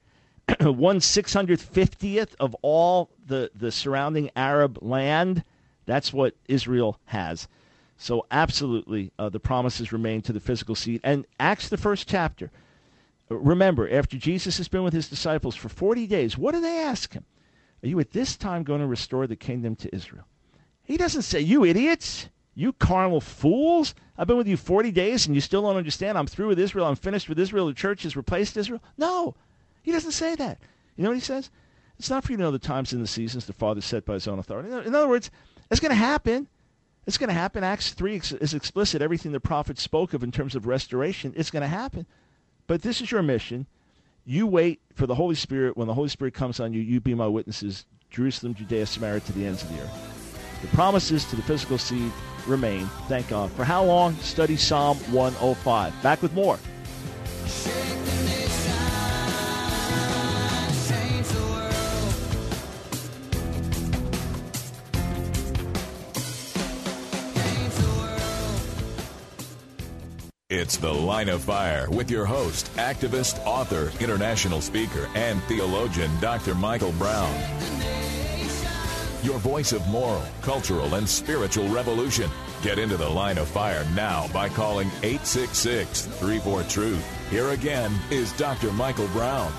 One six hundred fiftieth of all the, the surrounding Arab land? That's what Israel has. So absolutely, uh, the promises remain to the physical seed. And Acts, the first chapter, remember, after Jesus has been with his disciples for forty days, what do they ask him? Are you at this time going to restore the kingdom to Israel? He doesn't say, you idiots, you carnal fools. I've been with you forty days and you still don't understand. I'm through with Israel. I'm finished with Israel. The church has replaced Israel. No, he doesn't say that. You know what he says? It's not for you to know the times and the seasons the Father set by his own authority. In other words, it's going to happen. It's going to happen. Acts three is explicit. Everything the prophets spoke of in terms of restoration, it's going to happen. But this is your mission. You wait for the Holy Spirit. When the Holy Spirit comes on you, you be my witnesses, Jerusalem, Judea, Samaria, to the ends of the earth. The promises to the physical seed remain, thank God. For how long? Study Psalm one oh five. Back with more.
It's The Line of Fire with your host, activist, author, international speaker, and theologian, Doctor Michael Brown. Your voice of moral, cultural, and spiritual revolution. Get into the line of fire now by calling eight six six, three four, truth. Here again is Doctor Michael Brown.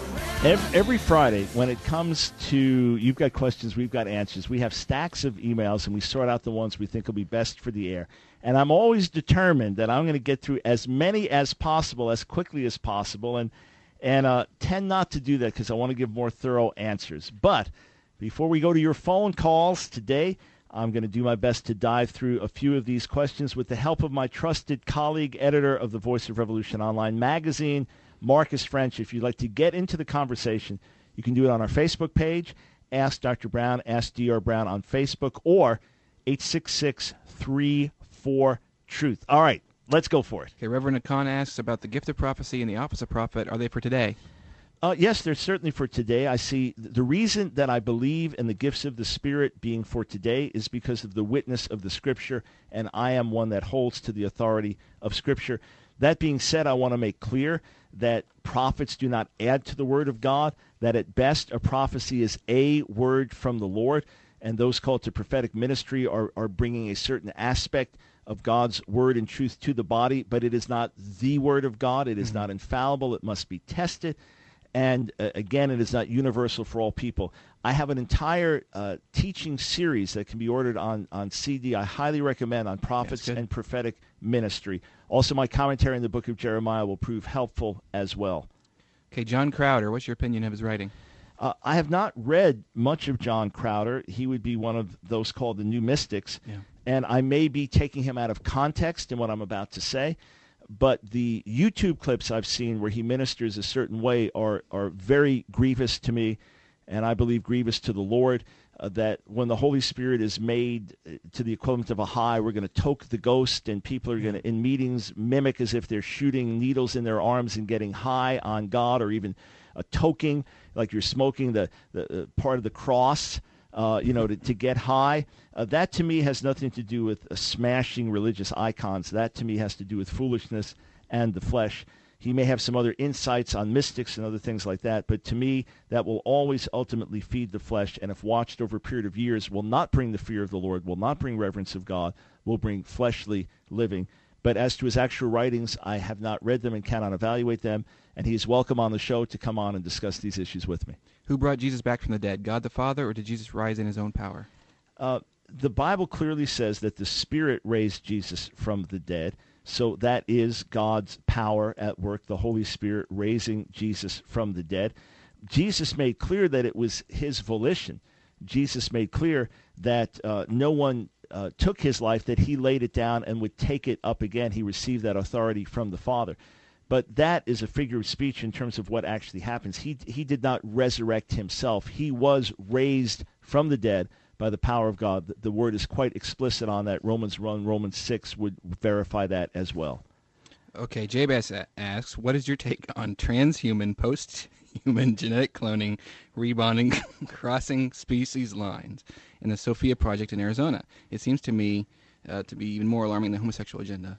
Every, every Friday, when it comes to You've Got Questions, We've Got Answers, we have stacks of emails, and we sort out the ones we think will be best for the air. And I'm always determined that I'm going to get through as many as possible, as quickly as possible, and, and uh, tend not to do that because I want to give more thorough answers. But before we go to your phone calls today, I'm going to do my best to dive through a few of these questions with the help of my trusted colleague, editor of the Voice of Revolution Online magazine, Marcus French. If you'd like to get into the conversation, you can do it on our Facebook page, Ask Doctor Brown, Ask D R Brown on Facebook, or eight six six, three four, truth. All right, let's go for it.
Okay, Reverend Akan asks about the gift of prophecy and the office of prophet. Are they for today?
Uh, yes, they're certainly for today. I see the reason that I believe in the gifts of the Spirit being for today is because of the witness of the Scripture, and I am one that holds to the authority of Scripture. That being said, I want to make clear that prophets do not add to the Word of God, that at best a prophecy is a word from the Lord, and those called to prophetic ministry are, are bringing a certain aspect of God's Word and truth to the body, but it is not the Word of God. It is mm-hmm. not infallible. It must be tested. And uh, again, it is not universal for all people. I have an entire uh, teaching series that can be ordered on, on C D. I highly recommend on prophets and prophetic ministry. Also, my commentary in the book of Jeremiah will prove helpful as well.
Okay, John Crowder, what's your opinion of his writing?
Uh, I have not read much of John Crowder. He would be one of those called the New Mystics.
Yeah.
And I may be taking him out of context in what I'm about to say. But the YouTube clips I've seen where he ministers a certain way are, are very grievous to me, and I believe grievous to the Lord, uh, that when the Holy Spirit is made to the equivalent of a high, we're going to toke the ghost, and people are going to, in meetings, mimic as if they're shooting needles in their arms and getting high on God, or even a toking, like you're smoking the, the uh, part of the cross, uh, you know, to, to get high. Uh, that to me has nothing to do with uh, smashing religious icons. That to me has to do with foolishness and the flesh. He may have some other insights on mystics and other things like that, but to me, that will always ultimately feed the flesh, and if watched over a period of years, will not bring the fear of the Lord, will not bring reverence of God, will bring fleshly living. But as to his actual writings, I have not read them and cannot evaluate them, and he is welcome on the show to come on and discuss these issues with me.
Who brought Jesus back from the dead, God the Father, or did Jesus rise in his own power?
Uh, the Bible clearly says that the Spirit raised Jesus from the dead, so that is God's power at work, the Holy Spirit raising Jesus from the dead. Jesus made clear that it was his volition. Jesus made clear that uh, no one uh, took his life, that he laid it down and would take it up again. He received that authority from the Father. But that is a figure of speech in terms of what actually happens. He he did not resurrect himself. He was raised from the dead by the power of God. The, the word is quite explicit on that. Romans one, Romans six would verify that as well.
Okay, Jabez asks, what is your take on transhuman, post-human genetic cloning, rebonding, crossing species lines in the Sophia Project in Arizona? It seems to me uh, to be even more alarming than the homosexual agenda.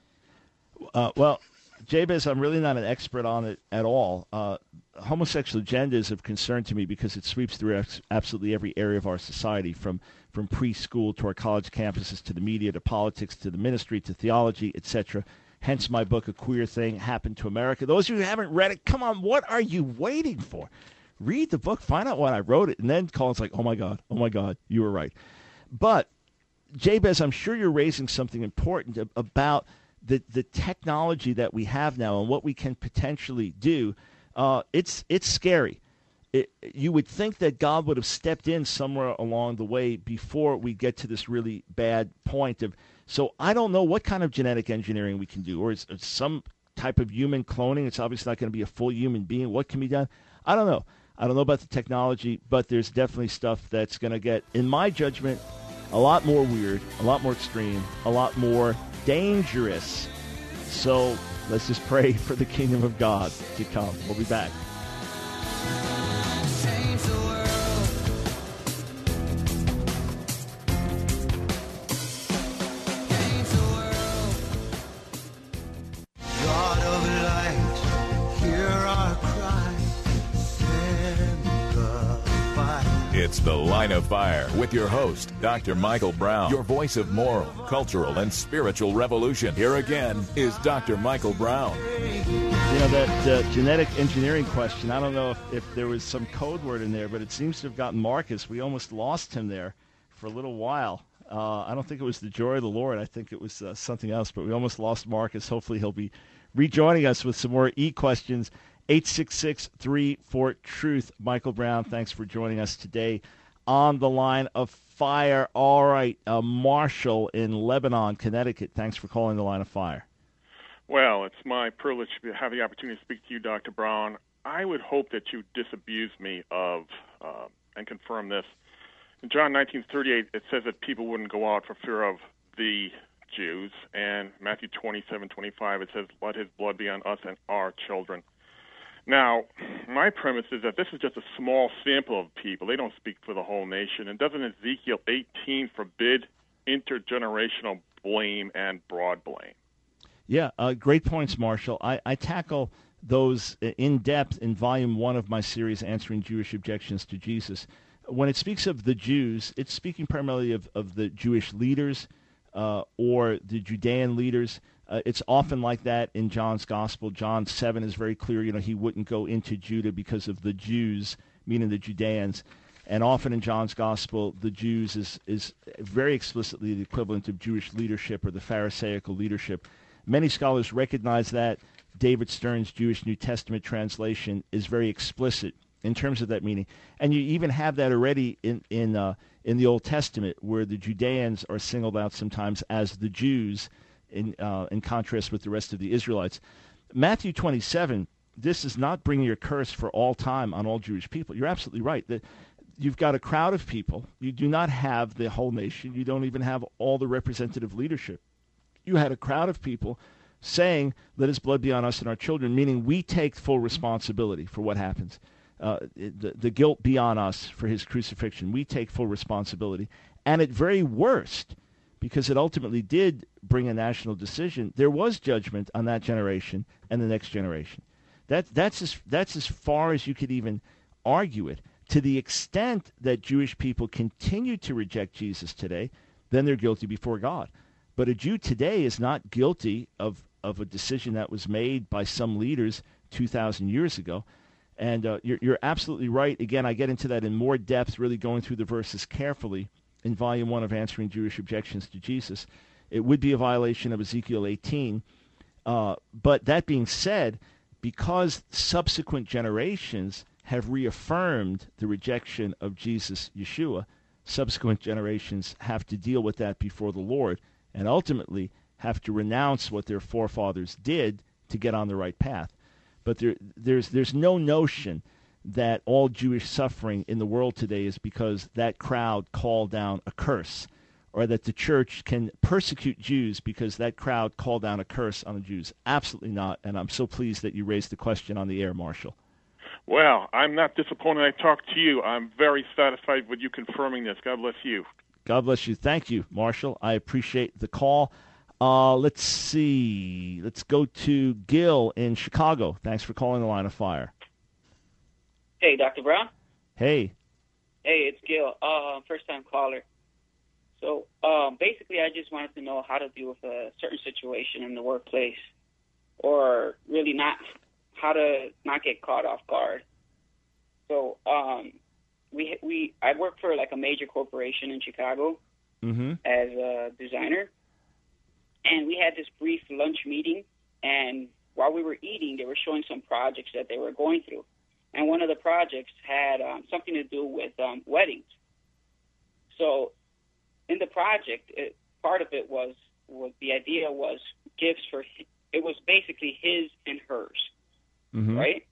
Uh, well... Jabez, I'm really not an expert on it at all. Uh, homosexual agenda is of concern to me because it sweeps through absolutely every area of our society, from, from preschool to our college campuses to the media to politics to the ministry to theology, et cetera. Hence my book, A Queer Thing Happened to America. Those of you who haven't read it, come on, what are you waiting for? Read the book, find out why I wrote it, and then call. It's like, oh, my God, oh, my God, you were right. But, Jabez, I'm sure you're raising something important about the the technology that we have now and what we can potentially do. Uh, it's it's scary. It, you would think that God would have stepped in somewhere along the way before we get to this really bad point of. So I don't know what kind of genetic engineering we can do, or is it some type of human cloning. It's obviously not going to be a full human being. What can be done? I don't know. I don't know about the technology, but there's definitely stuff that's going to get, in my judgment, a lot more weird, a lot more extreme, a lot more dangerous. So let's just pray for the kingdom of God to come. We'll be back.
It's The Line of Fire with your host, Doctor Michael Brown, your voice of moral, cultural, and spiritual revolution. Here again is Doctor Michael Brown.
You know, that uh, genetic engineering question, I don't know if, if there was some code word in there, but it seems to have gotten Marcus. We almost lost him there for a little while. Uh, I don't think it was the joy of the Lord. I think it was uh, something else, but we almost lost Marcus. Hopefully he'll be rejoining us with some more e-questions. eight six six, three four, truth. Michael Brown, thanks for joining us today on the Line of Fire. All right, uh, Marshall in Lebanon, Connecticut, thanks for calling the Line of Fire.
Well, it's my privilege to have the opportunity to speak to you, Doctor Brown. I would hope that you disabuse me of uh, and confirm this. In John nineteen thirty-eight, it says that people wouldn't go out for fear of the Jews. And Matthew twenty-seven twenty-five, it says, let his blood be on us and our children. Now, my premise is that this is just a small sample of people. They don't speak for the whole nation. And doesn't Ezekiel eighteen forbid intergenerational blame and broad blame?
Yeah, uh, great points, Marshall. I, I tackle those in depth in volume one of my series, Answering Jewish Objections to Jesus. When it speaks of the Jews, it's speaking primarily of, of the Jewish leaders uh, or the Judean leaders. Uh, it's often like that in John's Gospel. John seven is very clear. You know, he wouldn't go into Judah because of the Jews, meaning the Judeans. And often in John's Gospel, the Jews is, is very explicitly the equivalent of Jewish leadership or the Pharisaical leadership. Many scholars recognize that. David Stern's Jewish New Testament translation is very explicit in terms of that meaning. And you even have that already in in uh, in the Old Testament, where the Judeans are singled out sometimes as the Jews in uh, in contrast with the rest of the Israelites. Matthew twenty-seven, this is not bringing a curse for all time on all Jewish people. You're absolutely right. That you've got a crowd of people. You do not have the whole nation. You don't even have all the representative leadership. You had a crowd of people saying, let his blood be on us and our children, meaning we take full responsibility for what happens. Uh, the, the guilt be on us for his crucifixion. We take full responsibility. And at very worst, because it ultimately did bring a national decision, there was judgment on that generation and the next generation. That, that's, as, that's as far as you could even argue it. To the extent that Jewish people continue to reject Jesus today, then they're guilty before God. But a Jew today is not guilty of, of a decision that was made by some leaders two thousand years ago. And uh, you're, you're absolutely right. Again, I get into that in more depth, really going through the verses carefully in Volume one of Answering Jewish Objections to Jesus. It would be a violation of Ezekiel eighteen. Uh, but that being said, because subsequent generations have reaffirmed the rejection of Jesus, Yeshua, subsequent generations have to deal with that before the Lord and ultimately have to renounce what their forefathers did to get on the right path. But there, there's there's no notion that all Jewish suffering in the world today is because that crowd called down a curse, or that the church can persecute Jews because that crowd called down a curse on the Jews. Absolutely not, and I'm so pleased that you raised the question on the air, Marshall.
Well, I'm not disappointed I talked to you. I'm very satisfied with you confirming this. God bless you.
God bless you. Thank you, Marshall. I appreciate the call. Uh, let's see. Let's go to Gil in Chicago. Thanks for calling the Line of Fire.
Hey, Doctor Brown.
Hey.
Hey, it's Gil, uh, first-time caller. So um, basically, I just wanted to know how to deal with a certain situation in the workplace, or really not how to not get caught off guard. So um, we we I work for like a major corporation in Chicago
mm-hmm.
as a designer, and we had this brief lunch meeting. And while we were eating, they were showing some projects that they were going through, and one of the projects had um, something to do with um, weddings. So in the project, it, part of it was was the idea was gifts for. It was basically his and hers,
mm-hmm.
right?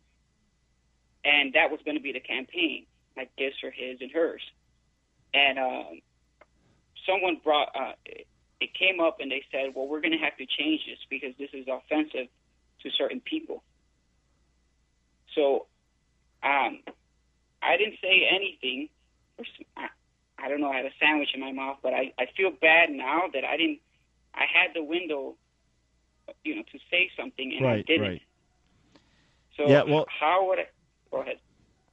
And that was going to be the campaign, like gifts for his and hers. And um, someone brought, uh, it, it came up and they said, well, we're going to have to change this because this is offensive to certain people. So um, I didn't say anything. I, I don't know, I had a sandwich in my mouth, but I, I feel bad now that I didn't, I had the window, you know, to say something and
right,
I didn't.
Right.
So
yeah, well,
how would I, go ahead.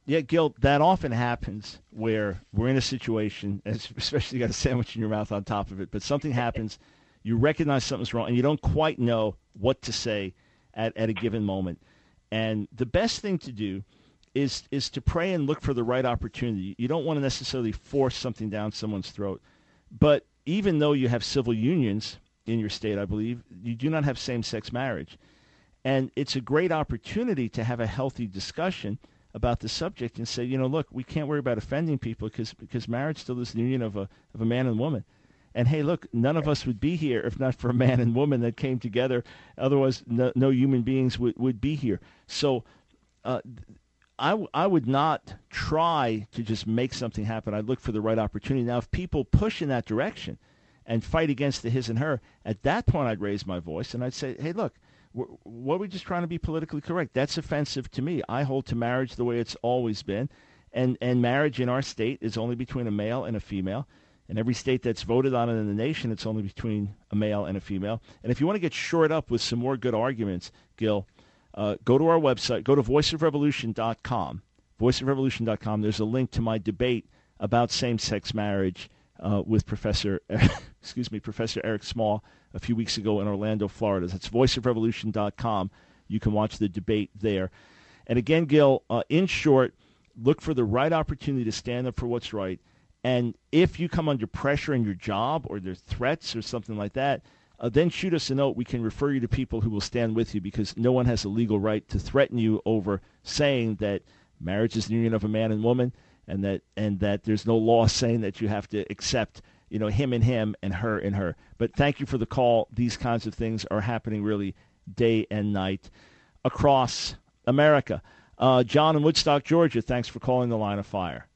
Yeah, Gil, that often happens where we're in a situation, especially you got a sandwich in your mouth on top of it, but something happens, you recognize something's wrong, and you don't quite know what to say at, at a given moment. And the best thing to do is is to pray and look for the right opportunity. You don't want to necessarily force something down someone's throat. But even though you have civil unions in your state, I believe, you do not have same-sex marriage. And it's a great opportunity to have a healthy discussion about the subject and say, you know, look, we can't worry about offending people because because marriage still is the union of a of a man and woman. And hey, look, none of us would be here if not for a man and woman that came together. Otherwise, no, no human beings would, would be here. So uh, I, w- I would not try to just make something happen. I'd look for the right opportunity. Now, if people push in that direction and fight against the his and her, at that point I'd raise my voice and I'd say, hey, look, we're, what are we just trying to be politically correct? That's offensive to me. I hold to marriage the way it's always been. And, and marriage in our state is only between a male and a female. In every state that's voted on it in the nation, it's only between a male and a female. And if you want to get shored up with some more good arguments, Gil, uh, go to our website. Go to voice of revolution dot com. voice of revolution dot com. There's a link to my debate about same-sex marriage uh, with Professor, excuse me, Professor Eric Small a few weeks ago in Orlando, Florida. That's voice of revolution dot com. You can watch the debate there. And again, Gil, uh, in short, look for the right opportunity to stand up for what's right. And if you come under pressure in your job or there's threats or something like that, uh, then shoot us a note. We can refer you to people who will stand with you because no one has a legal right to threaten you over saying that marriage is the union of a man and woman and that and that there's no law saying that you have to accept, you know, him and him and her and her. But thank you for the call. These kinds of things are happening really day and night across America. Uh, John in Woodstock, Georgia, thanks for calling the Line of Fire.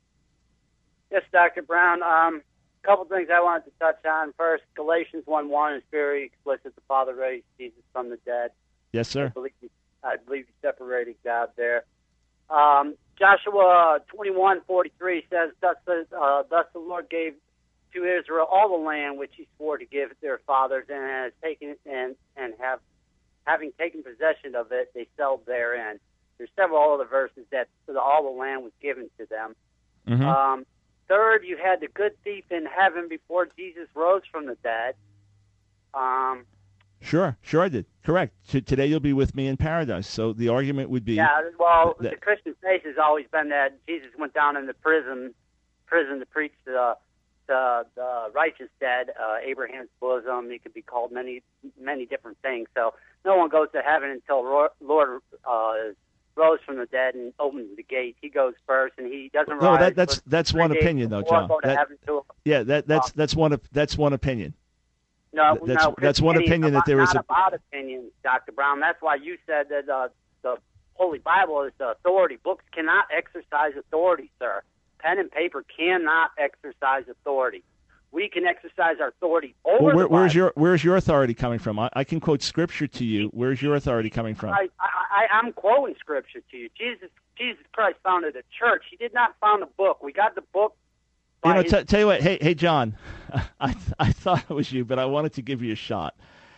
Yes, Doctor Brown. Um, a couple things I wanted to touch on. First, Galatians one one is very explicit. The Father raised Jesus from the dead.
Yes, sir.
I believe he, I believe he separated God there. Um, Joshua twenty-one forty-three says, thus, uh, thus the Lord gave to Israel all the land which he swore to give their fathers, and has taken it and, and have having taken possession of it, they settled therein. There's several other verses that so that all the land was given to them.
Mm-hmm.
Um, Third, you had the good thief in heaven before Jesus rose from the dead. Um,
sure, sure I did. Correct. T- today you'll be with me in paradise. So the argument would be...
Yeah, well,
that,
the Christian faith has always been that Jesus went down into prison prison to preach to the, the, the righteous dead, uh, Abraham's bosom. He could be called many many different things. So no one goes to heaven until Lord uh, rose from the dead and opens the gate. He goes first, and he doesn't
no,
rise.
that, that's that's one opinion, though, John. That, yeah, that that's that's one that's one opinion.
No,
that's
no,
that's one opinion that there is
not
a.
about opinions, Doctor Brown. That's why you said that uh, the Holy Bible is the authority. Books cannot exercise authority, sir. Pen and paper cannot exercise authority. We can exercise our authority over
well, where,
the Bible.
Where's your Where's your authority coming from? I, I can quote scripture to you. Where's your authority coming from?
I, I, I'm quoting scripture to you. Jesus Jesus Christ founded a church. He did not found a book. We got the book.
You know, t- tell you what. Hey, hey, John. I I thought it was you, but I wanted to give you a shot.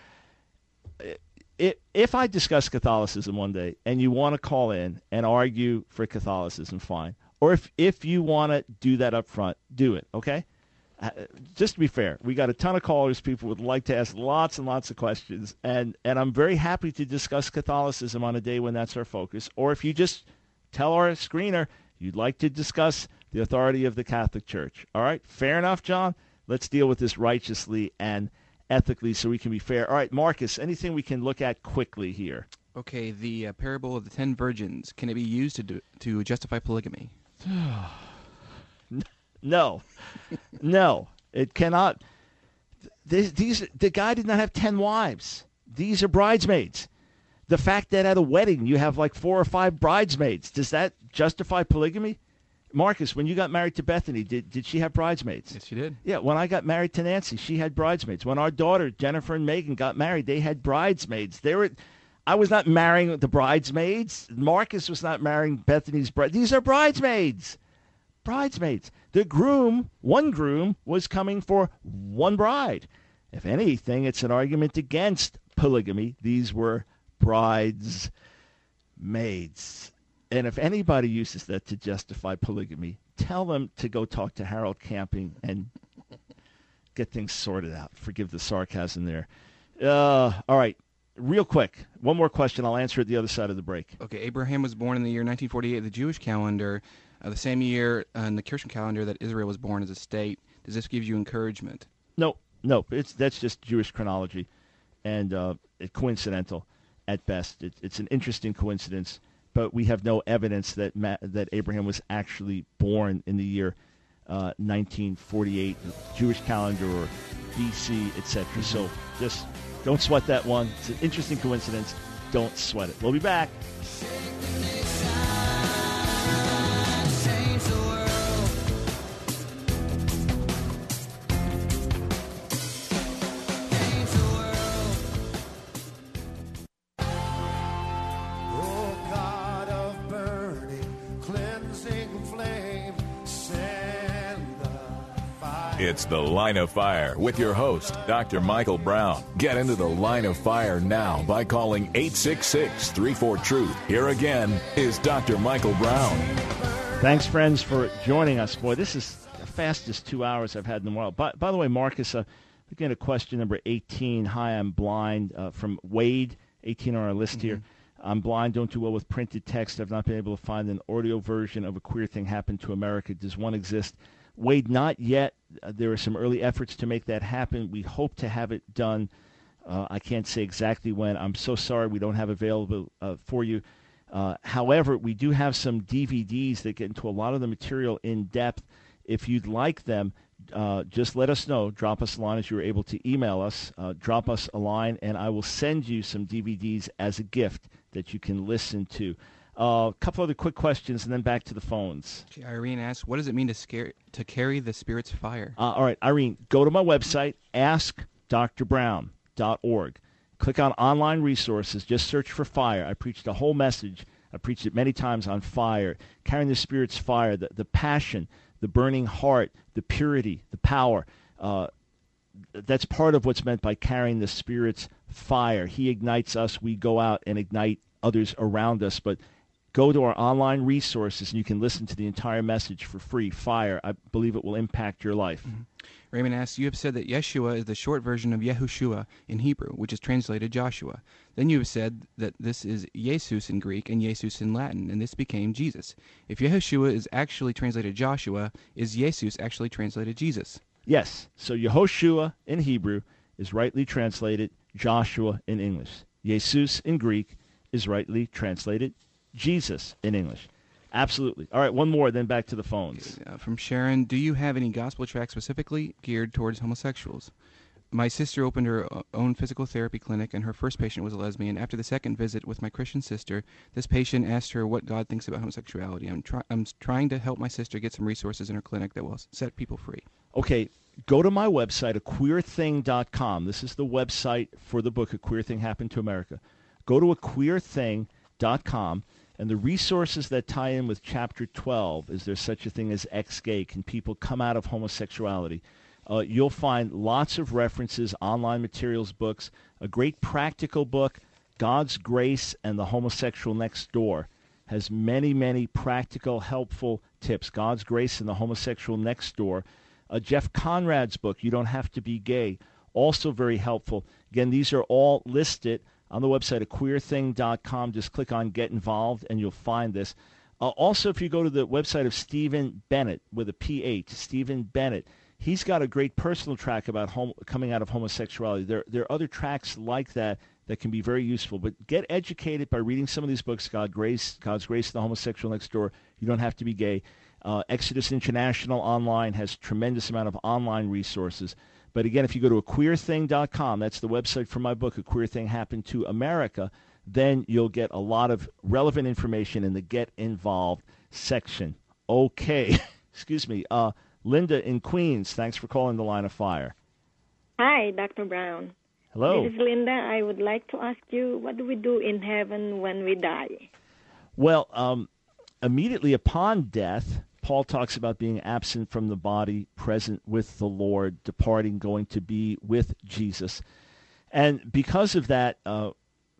If, if I discuss Catholicism one day and you want to call in and argue for Catholicism, fine. Or if if you want to do that up front, do it. Okay. Uh, just to be fair, we got a ton of callers. People would like to ask lots and lots of questions, and, and I'm very happy to discuss Catholicism on a day when that's our focus. Or if you just tell our screener you'd like to discuss the authority of the Catholic Church. All right, fair enough, John? Let's deal with this righteously and ethically so we can be fair. All right, Marcus, anything we can look at quickly here?
Okay, the uh, parable of the ten virgins, can it be used to do, to justify polygamy?
No, no, it cannot. These, these, the guy did not have ten wives. These are bridesmaids. The fact that at a wedding you have like four or five bridesmaids, does that justify polygamy? Marcus, when you got married to Bethany, did, did she have bridesmaids?
Yes, she did.
Yeah, when I got married to Nancy, she had bridesmaids. When our daughter, Jennifer and Megan, got married, they had bridesmaids. They were, I was not marrying the bridesmaids. Marcus was not marrying Bethany's bride. These are bridesmaids. Bridesmaids. The groom, one groom, was coming for one bride. If anything, it's an argument against polygamy. These were bridesmaids. And if anybody uses that to justify polygamy, tell them to go talk to Harold Camping and get things sorted out. Forgive the sarcasm there. Uh, all right. Real quick, one more question. I'll answer at the other side of the break.
Okay, Abraham was born in the year nineteen forty-eight, the Jewish calendar, uh, the same year uh, in the Christian calendar that Israel was born as a state. Does this give you encouragement?
No, no. It's that's just Jewish chronology, and uh, it, coincidental at best. It, it's an interesting coincidence, but we have no evidence that Ma- that Abraham was actually born in the year uh, nineteen forty-eight, Jewish calendar or B C, et cetera. So just don't sweat that one. It's an interesting coincidence. Don't sweat it. We'll be back.
It's The Line of Fire with your host, Doctor Michael Brown. Get into the Line of Fire now by calling eight six six, three four, truth. Here again is Doctor Michael Brown.
Thanks, friends, for joining us. Boy, this is the fastest two hours I've had in a while. By, by the way, Marcus, uh, looking at question number eighteen. Hi, I'm blind. Uh, from Wade, eighteen on our list mm-hmm. here. I'm blind, don't do well with printed text. I've not been able to find an audio version of A Queer Thing Happened to America. Does one exist? Wade, not yet. Uh, there are some early efforts to make that happen. We hope to have it done. Uh, I can't say exactly when. I'm so sorry we don't have available uh, for you. Uh, however, we do have some D V Ds that get into a lot of the material in depth. If you'd like them, uh, just let us know. Drop us a line as you were able to email us. Uh, drop us a line, and I will send you some D V Ds as a gift that you can listen to. A uh, couple other quick questions, and then back to the phones.
Okay, Irene asks, what does it mean to scare to carry the Spirit's fire?
Uh, all right, Irene, go to my website, ask dr brown dot org. Click on online resources. Just search for fire. I preached a whole message. I preached it many times on fire, carrying the Spirit's fire, the, the passion, the burning heart, the purity, the power. Uh, that's part of what's meant by carrying the Spirit's fire. He ignites us. We go out and ignite others around us. But go to our online resources, and you can listen to the entire message for free. Fire. I believe it will impact your life.
Mm-hmm. Raymond asks, you have said that Yeshua is the short version of Yehoshua in Hebrew, which is translated Joshua. Then you have said that this is Jesus in Greek and Jesus in Latin, and this became Jesus. If Yehoshua is actually translated Joshua, is Jesus actually translated Jesus?
Yes. So Yehoshua in Hebrew is rightly translated Joshua in English. Jesus in Greek is rightly translated Jesus in English. Absolutely. All right, one more, then back to the phones.
Uh, from Sharon, do you have any gospel tracts specifically geared towards homosexuals? My sister opened her own physical therapy clinic, and her first patient was a lesbian. After the second visit with my Christian sister, this patient asked her what God thinks about homosexuality. I'm, try- I'm trying to help my sister get some resources in her clinic that will set people free.
Okay, go to my website, a queer thing dot com. This is the website for the book, A Queer Thing Happened to America. Go to a queer thing dot com. And the resources that tie in with Chapter twelve, is there such a thing as ex-gay? Can people come out of homosexuality? Uh, you'll find lots of references, online materials, books, a great practical book, God's Grace and the Homosexual Next Door, has many, many practical, helpful tips. God's Grace and the Homosexual Next Door. Uh, Jeff Conrad's book, You Don't Have to Be Gay, also very helpful. Again, these are all listed on the website, a queer thing dot com. Just click on Get Involved, and you'll find this. Uh, also, if you go to the website of Stephen Bennett, with a P H, Stephen Bennett, he's got a great personal track about hom- coming out of homosexuality. There, there are other tracks like that that can be very useful. But get educated by reading some of these books, God Grace, God's Grace, The Homosexual Next Door, You Don't Have to Be Gay. Uh, Exodus International Online has tremendous amount of online resources. But again, if you go to a queer thing dot com, that's the website for my book, A Queer Thing Happened to America, then you'll get a lot of relevant information in the Get Involved section. Okay. Excuse me. Uh, Linda in Queens, thanks for calling the Line of Fire.
Hi, Doctor Brown.
Hello.
This is Linda. I would like to ask you, what do we do in heaven when we die?
Well, um, immediately upon death, Paul talks about being absent from the body, present with the Lord, departing, going to be with Jesus. And because of that, uh,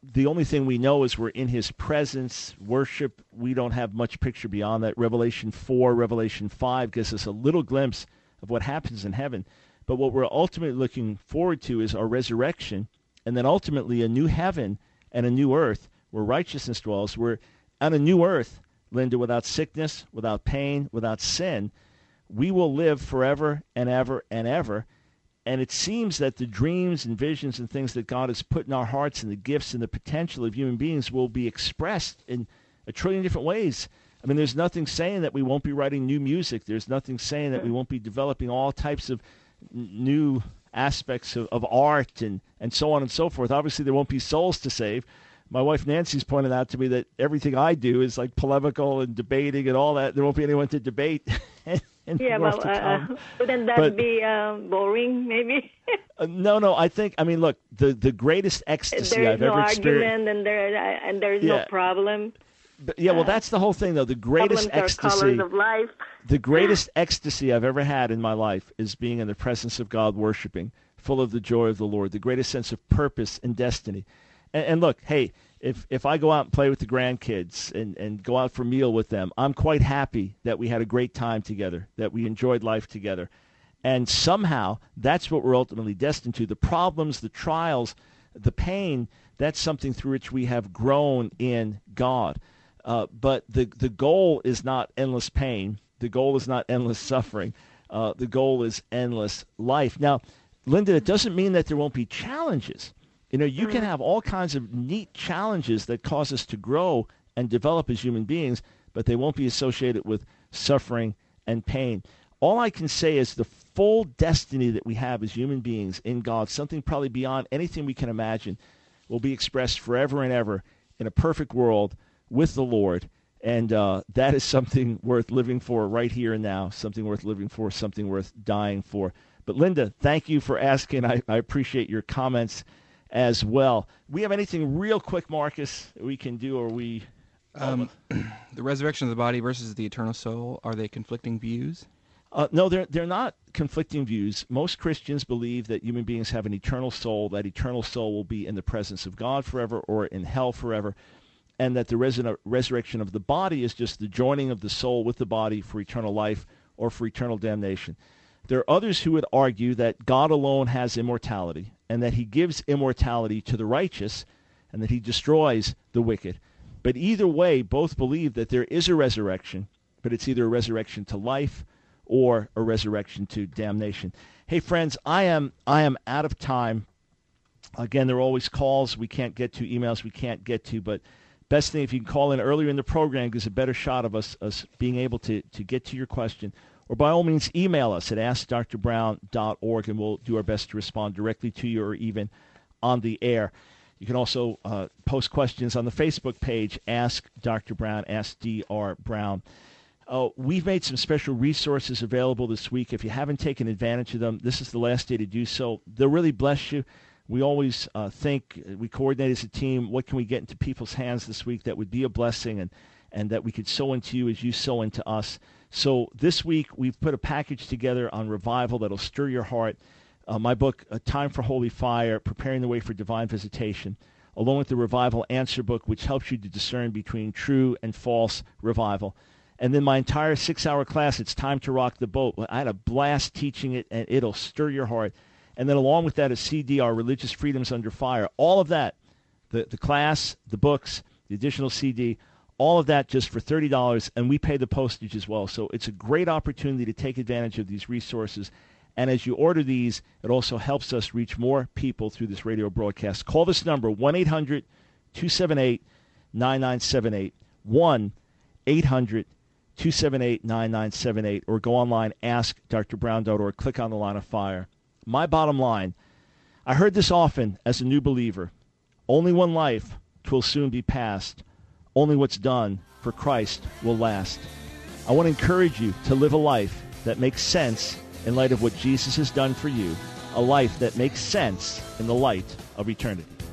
the only thing we know is we're in his presence. Worship, we don't have much picture beyond that. Revelation four, Revelation five gives us a little glimpse of what happens in heaven. But what we're ultimately looking forward to is our resurrection, and then ultimately a new heaven and a new earth where righteousness dwells. We're on a new earth, Linda, without sickness, without pain, without sin. We will live forever and ever and ever. And it seems that the dreams and visions and things that God has put in our hearts and the gifts and the potential of human beings will be expressed in a trillion different ways. I mean, there's nothing saying that we won't be writing new music. There's nothing saying that we won't be developing all types of n- new aspects of, of art and, and so on and so forth. Obviously, there won't be souls to save. My wife Nancy's pointed out to me that everything I do is like polemical and debating and all that. There won't be anyone to debate.
Yeah, well, uh, wouldn't that
But-
be uh, boring, maybe?
Uh, no, no. I think. I mean, look. The, the greatest ecstasy
There's
I've
no
ever experienced.
argument and, there, uh, and there's
Yeah.
no problem.
But, yeah, well, that's the whole thing, though. The greatest
Problems are
ecstasy.
colors of life.
The greatest ecstasy I've ever had in my life is being in the presence of God, worshiping, full of the joy of the Lord. The greatest sense of purpose and destiny. And, and look, hey, if if I go out and play with the grandkids and, and go out for a meal with them, I'm quite happy that we had a great time together, that we enjoyed life together. And somehow, that's what we're ultimately destined to. The problems, the trials, the pain, that's something through which we have grown in God. Uh, but the, the goal is not endless pain. The goal is not endless suffering. Uh, the goal is endless life. Now, Linda, it doesn't mean that there won't be challenges. You know, you can have all kinds of neat challenges that cause us to grow and develop as human beings, but they won't be associated with suffering and pain. All I can say is the full destiny that we have as human beings in God, something probably beyond anything we can imagine, will be expressed forever and ever in a perfect world with the Lord. And uh, that is something worth living for right here and now, something worth living for, something worth dying for. But Linda, thank you for asking. I, I appreciate your comments as well. We have anything real quick, Marcus, we can do, or we...
Um, the resurrection of the body versus the eternal soul, are they conflicting views?
Uh, no, they're they're not conflicting views. Most Christians believe that human beings have an eternal soul, that eternal soul will be in the presence of God forever or in hell forever, and that the resur- resurrection of the body is just the joining of the soul with the body for eternal life or for eternal damnation. There are others who would argue that God alone has immortality and that he gives immortality to the righteous and that he destroys the wicked. But either way, both believe that there is a resurrection, but it's either a resurrection to life or a resurrection to damnation. Hey, friends, I am I am out of time. Again, there are always calls we can't get to, emails we can't get to, but best thing if you can call in earlier in the program gives a better shot of us, us being able to, to get to your question. Or by all means, email us at ask dr brown dot org, and we'll do our best to respond directly to you or even on the air. You can also uh, post questions on the Facebook page, Ask Doctor Brown, Ask D R Brown. Uh, we've made some special resources available this week. If you haven't taken advantage of them, this is the last day to do so. They'll really bless you. We always uh, think, we coordinate as a team, what can we get into people's hands this week that would be a blessing and, and that we could sow into you as you sow into us. So this week, we've put a package together on revival that'll stir your heart. Uh, my book, A Time for Holy Fire, Preparing the Way for Divine Visitation, along with the Revival Answer book, which helps you to discern between true and false revival. And then my entire six-hour class, It's Time to Rock the Boat. I had a blast teaching it, and it'll stir your heart. And then along with that, a C D, Our Religious Freedoms Under Fire. All of that, the, the class, the books, the additional C D, all of that just for thirty dollars, and we pay the postage as well. So it's a great opportunity to take advantage of these resources. And as you order these, it also helps us reach more people through this radio broadcast. Call this number, one eight hundred two seven eight nine nine seven eight, one eight hundred two seven eight nine nine seven eight, or go online, ask dr brown dot org, click on the Line of Fire. My bottom line, I heard this often as a new believer. Only one life, 'twill soon be past. Only what's done for Christ will last. I want to encourage you to live a life that makes sense in light of what Jesus has done for you, a life that makes sense in the light of eternity.